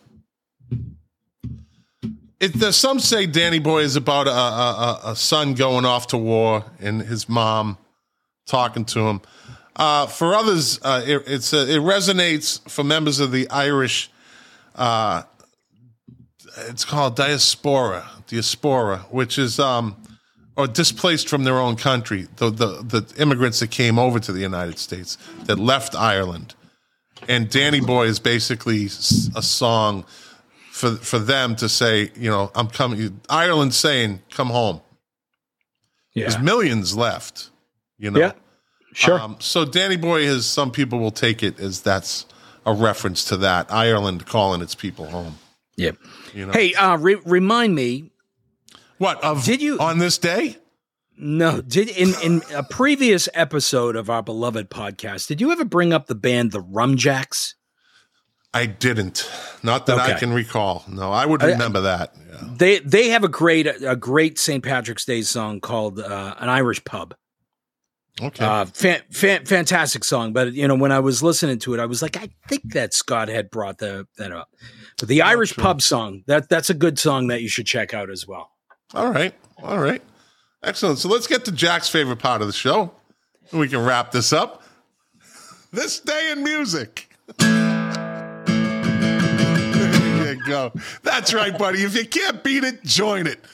it, there's some say Danny Boy is about a, a, a son going off to war and his mom talking to him. Uh, for others, uh, it, it's uh, it resonates for members of the Irish. Uh, it's called diaspora, diaspora, which is um, or displaced from their own country. The, the the immigrants that came over to the United States that left Ireland, and Danny Boy is basically a song for for them to say, you know, I'm coming. Ireland's saying, come home. Yeah. There's millions left. You know. Yeah. Sure. Um, so Danny Boy has, some people will take it as that's a reference to that, Ireland calling its people home. Yep. You know? Hey, uh, re- remind me. What of Did you- on this day? No, did in in a previous episode of our beloved podcast, did you ever bring up the band the Rumjacks? I didn't. Not that I Okay. can recall. No, I would remember that. Yeah. They they have a great a great Saint Patrick's Day song called uh, "An Irish Pub." Okay. Uh, fan, fan, fantastic song, but you know when I was listening to it, I was like, I think that Scott had brought the, that up. But the Irish sure. Pub song that that's a good song that you should check out as well. All right. All right. Excellent. So let's get to Jack's favorite part of the show. And we can wrap this up. This day in music. There you go. That's right, buddy. If you can't beat it, join it.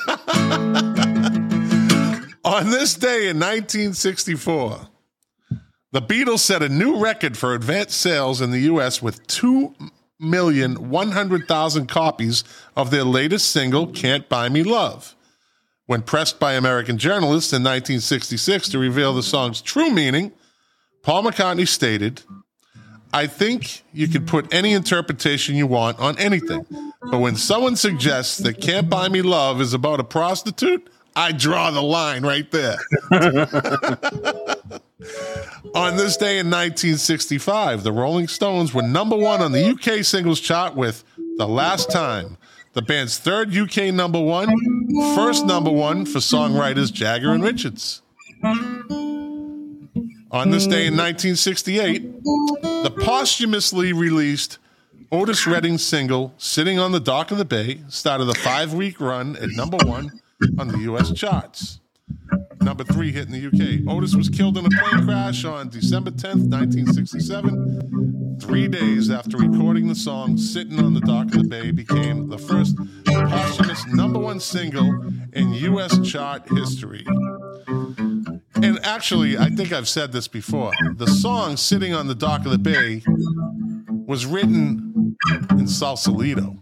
On this day in nineteen sixty-four, the Beatles set a new record for advanced sales in the U S with two million one hundred thousand copies of their latest single, Can't Buy Me Love. When pressed by American journalists in nineteen sixty-six to reveal the song's true meaning, Paul McCartney stated, I think you can put any interpretation you want on anything, but when someone suggests that Can't Buy Me Love is about a prostitute, I draw the line right there. On this day in nineteen sixty-five, the Rolling Stones were number one on the U K singles chart with The Last Time, the band's third U K number one, first number one for songwriters Jagger and Richards. On this day in nineteen sixty-eight, the posthumously released Otis Redding single, Sitting on the Dock of the Bay, started a five-week run at number one on the U S charts. Number three hit in the U K. Otis was killed in a plane crash on December tenth, nineteen sixty-seven. Three days after recording the song, Sitting on the Dock of the Bay became the first posthumous number one single in U S chart history. And actually, I think I've said this before. The song Sitting on the Dock of the Bay was written in Sausalito.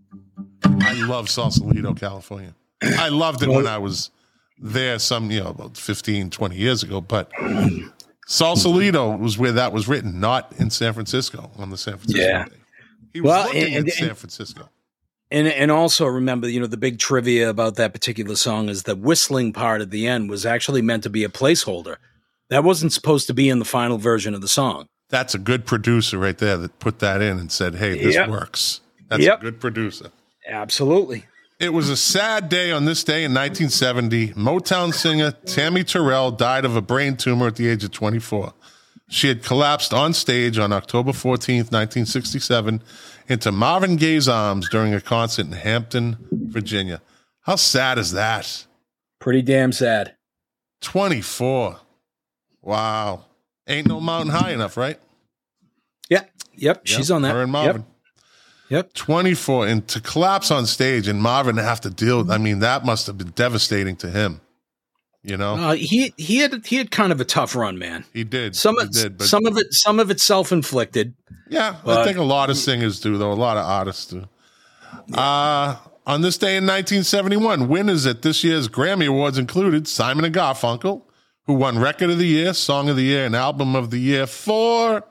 I love Sausalito, California. I loved it when I was there some, you know, about fifteen, twenty years ago, but Sausalito was where that was written, not in San Francisco on the San Francisco Yeah. Day. He was Well, looking and- at and- San Francisco. And and also remember, you know, the big trivia about that particular song is the whistling part at the end was actually meant to be a placeholder. That wasn't supposed to be in the final version of the song. That's a good producer right there that put that in and said, hey, this Yep. works. That's Yep. a good producer. Absolutely. It was a sad day on this day in nineteen seventy. Motown singer Tammy Terrell died of a brain tumor at the age of twenty-four. She had collapsed on stage on October fourteenth, nineteen sixty-seven, into Marvin Gaye's arms during a concert in Hampton, Virginia. How sad is that? Pretty damn sad. twenty-four. Wow. Ain't no mountain high enough, right? Yeah. Yep. She's Yep, on that. Her and Marvin. Yep. Yep. twenty-four. And to collapse on stage and Marvin have to deal with, I mean, that must have been devastating to him. You know? Uh, he he had he had kind of a tough run, man. he did. Some he of did, but some of it some of it self inflicted. yeah, I but- think a lot of singers do, though. A lot of artists do. Uh, on this day in nineteen seventy-one, winners at this year's Grammy Awards included Simon and Garfunkel, who won Record of the Year, Song of the Year, and Album of the Year for...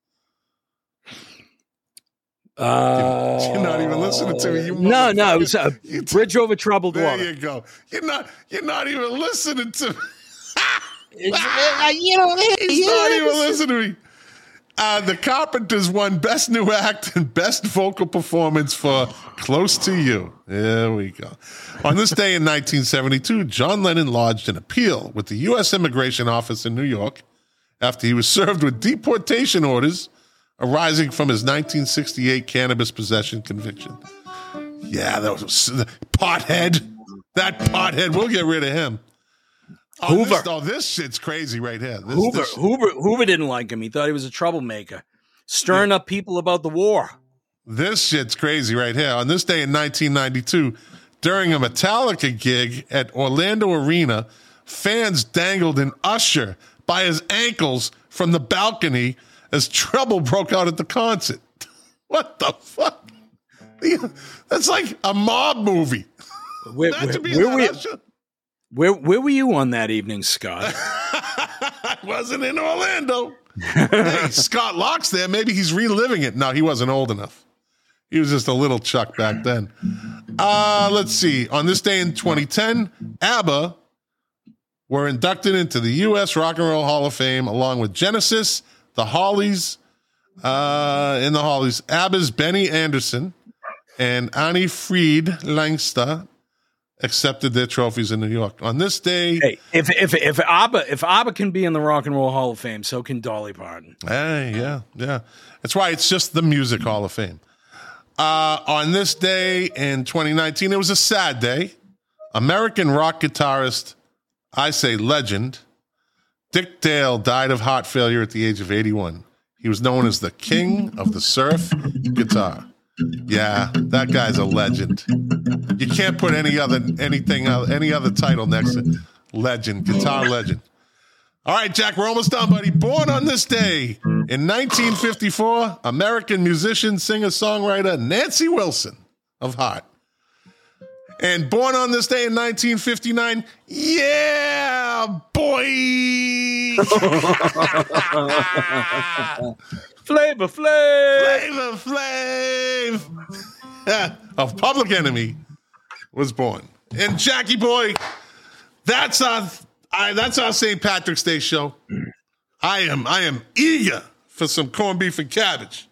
Uh, You're not even listening to me. You no, no, it was a You t- bridge over troubled There water. you go. You're not. You're not even listening to me. Uh, you know, He's not even listening to me. Uh, the Carpenters won Best New Act and Best Vocal Performance for Close to You. There we go. On this day in nineteen seventy-two, John Lennon lodged an appeal with the U S Immigration Office in New York after he was served with deportation orders arising from his nineteen sixty-eight cannabis possession conviction. Yeah, that was pothead. That pothead. We'll get rid of him. Oh, Hoover. This, oh, this shit's crazy right here. This, Hoover, this- Hoover, Hoover didn't like him. He thought he was a troublemaker, stirring up people about the war. This shit's crazy right here. On this day in nineteen ninety-two, during a Metallica gig at Orlando Arena, fans dangled an Usher by his ankles from the balcony as trouble broke out at the concert. What the fuck? That's like a mob movie. Where, Imagine where, being where, that were you, Usher. where, where were you on that evening, Scott? I wasn't in Orlando. Hey, Scott Locke's there. Maybe he's reliving it. No, he wasn't old enough. He was just a little Chuck back then. Uh, let's see. On this day in twenty ten, ABBA were inducted into the U S Rock and Roll Hall of Fame along with Genesis, the Hollies, uh, in the Hollies, ABBA's Benny Andersson and Annie Fried Langsta accepted their trophies in New York. On this day, hey, if if if ABBA if ABBA can be in the Rock and Roll Hall of Fame, so can Dolly Parton. Hey, yeah, yeah. That's why it's just the Music Hall of Fame. Uh, on this day in twenty nineteen, it was a sad day. American rock guitarist, I say legend, Dick Dale died of heart failure at the age of eighty-one. He was known as the king of the surf guitar. Yeah, that guy's a legend. You can't put any other anything any other title next to legend, guitar legend. All right, Jack, we're almost done, buddy. Born on this day in nineteen fifty-four, American musician, singer, songwriter Nancy Wilson of Heart. And born on this day in nineteen fifty-nine, yeah, boy. Flavor Flav. Flavor Flav of Public Enemy was born. And Jackie boy, that's our I, that's our Saint Patrick's Day show. I am I am eager for some corned beef and cabbage.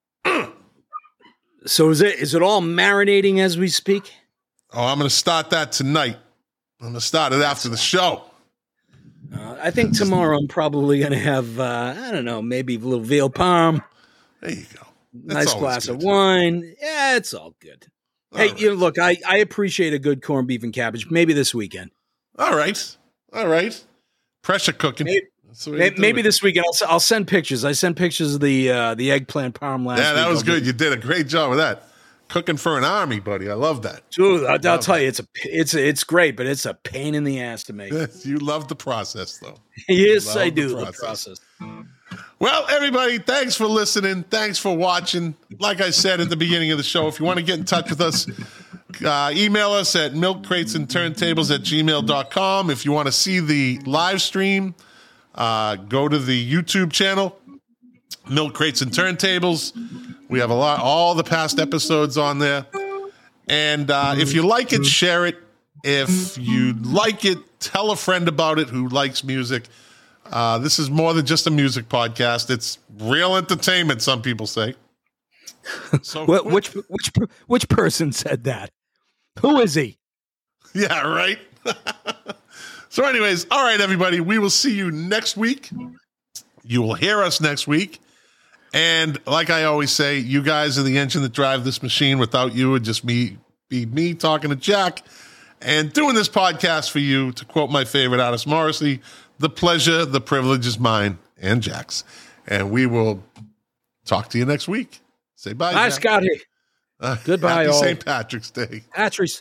So is it is it all marinating as we speak? Oh, I'm going to start that tonight. I'm going to start it after the show. Uh, I think tomorrow I'm probably going to have, uh, I don't know, maybe a little veal parm. There you go. That's nice glass good. of wine. Yeah, it's all good. All hey, right. you know, look, I, I appreciate a good corned beef and cabbage. Maybe this weekend. All right. All right. Pressure cooking. Maybe, That's the way you maybe, do maybe it. this weekend I'll, s- I'll send pictures. I sent pictures of the uh, the eggplant parm last Yeah, that week. was I'll good. be- You did a great job with that. Cooking for an army, buddy. I love that. Dude, I'll, I'll tell you, it's a it's it's great, but it's a pain in the ass to make. You love the process, though. Yes, Love I the do. The process. process. Well, everybody, thanks for listening. Thanks for watching. Like I said at the beginning of the show, if you want to get in touch with us, uh, email us at milk crates and turntables at gmail dot com. If you want to see the live stream, uh, go to the YouTube channel, Milk Crates and Turntables. We have a lot, all the past episodes on there. And uh, if you like it, share it. If you like it, tell a friend about it who likes music. Uh, this is more than just a music podcast. It's real entertainment, some people say. So What, which which which person said that? Who is he? yeah, right? So anyways, all right, everybody. We will see you next week. You will hear us next week. And like I always say, you guys are the engine that drive this machine. Without you, it'd just me, be me talking to Jack and doing this podcast for you. To quote my favorite artist, Morrissey, the pleasure, the privilege is mine and Jack's. And we will talk to you next week. Say bye, Bye, Jack. Scotty. Uh, Goodbye, Happy all. Saint Patrick's Day. Patrice.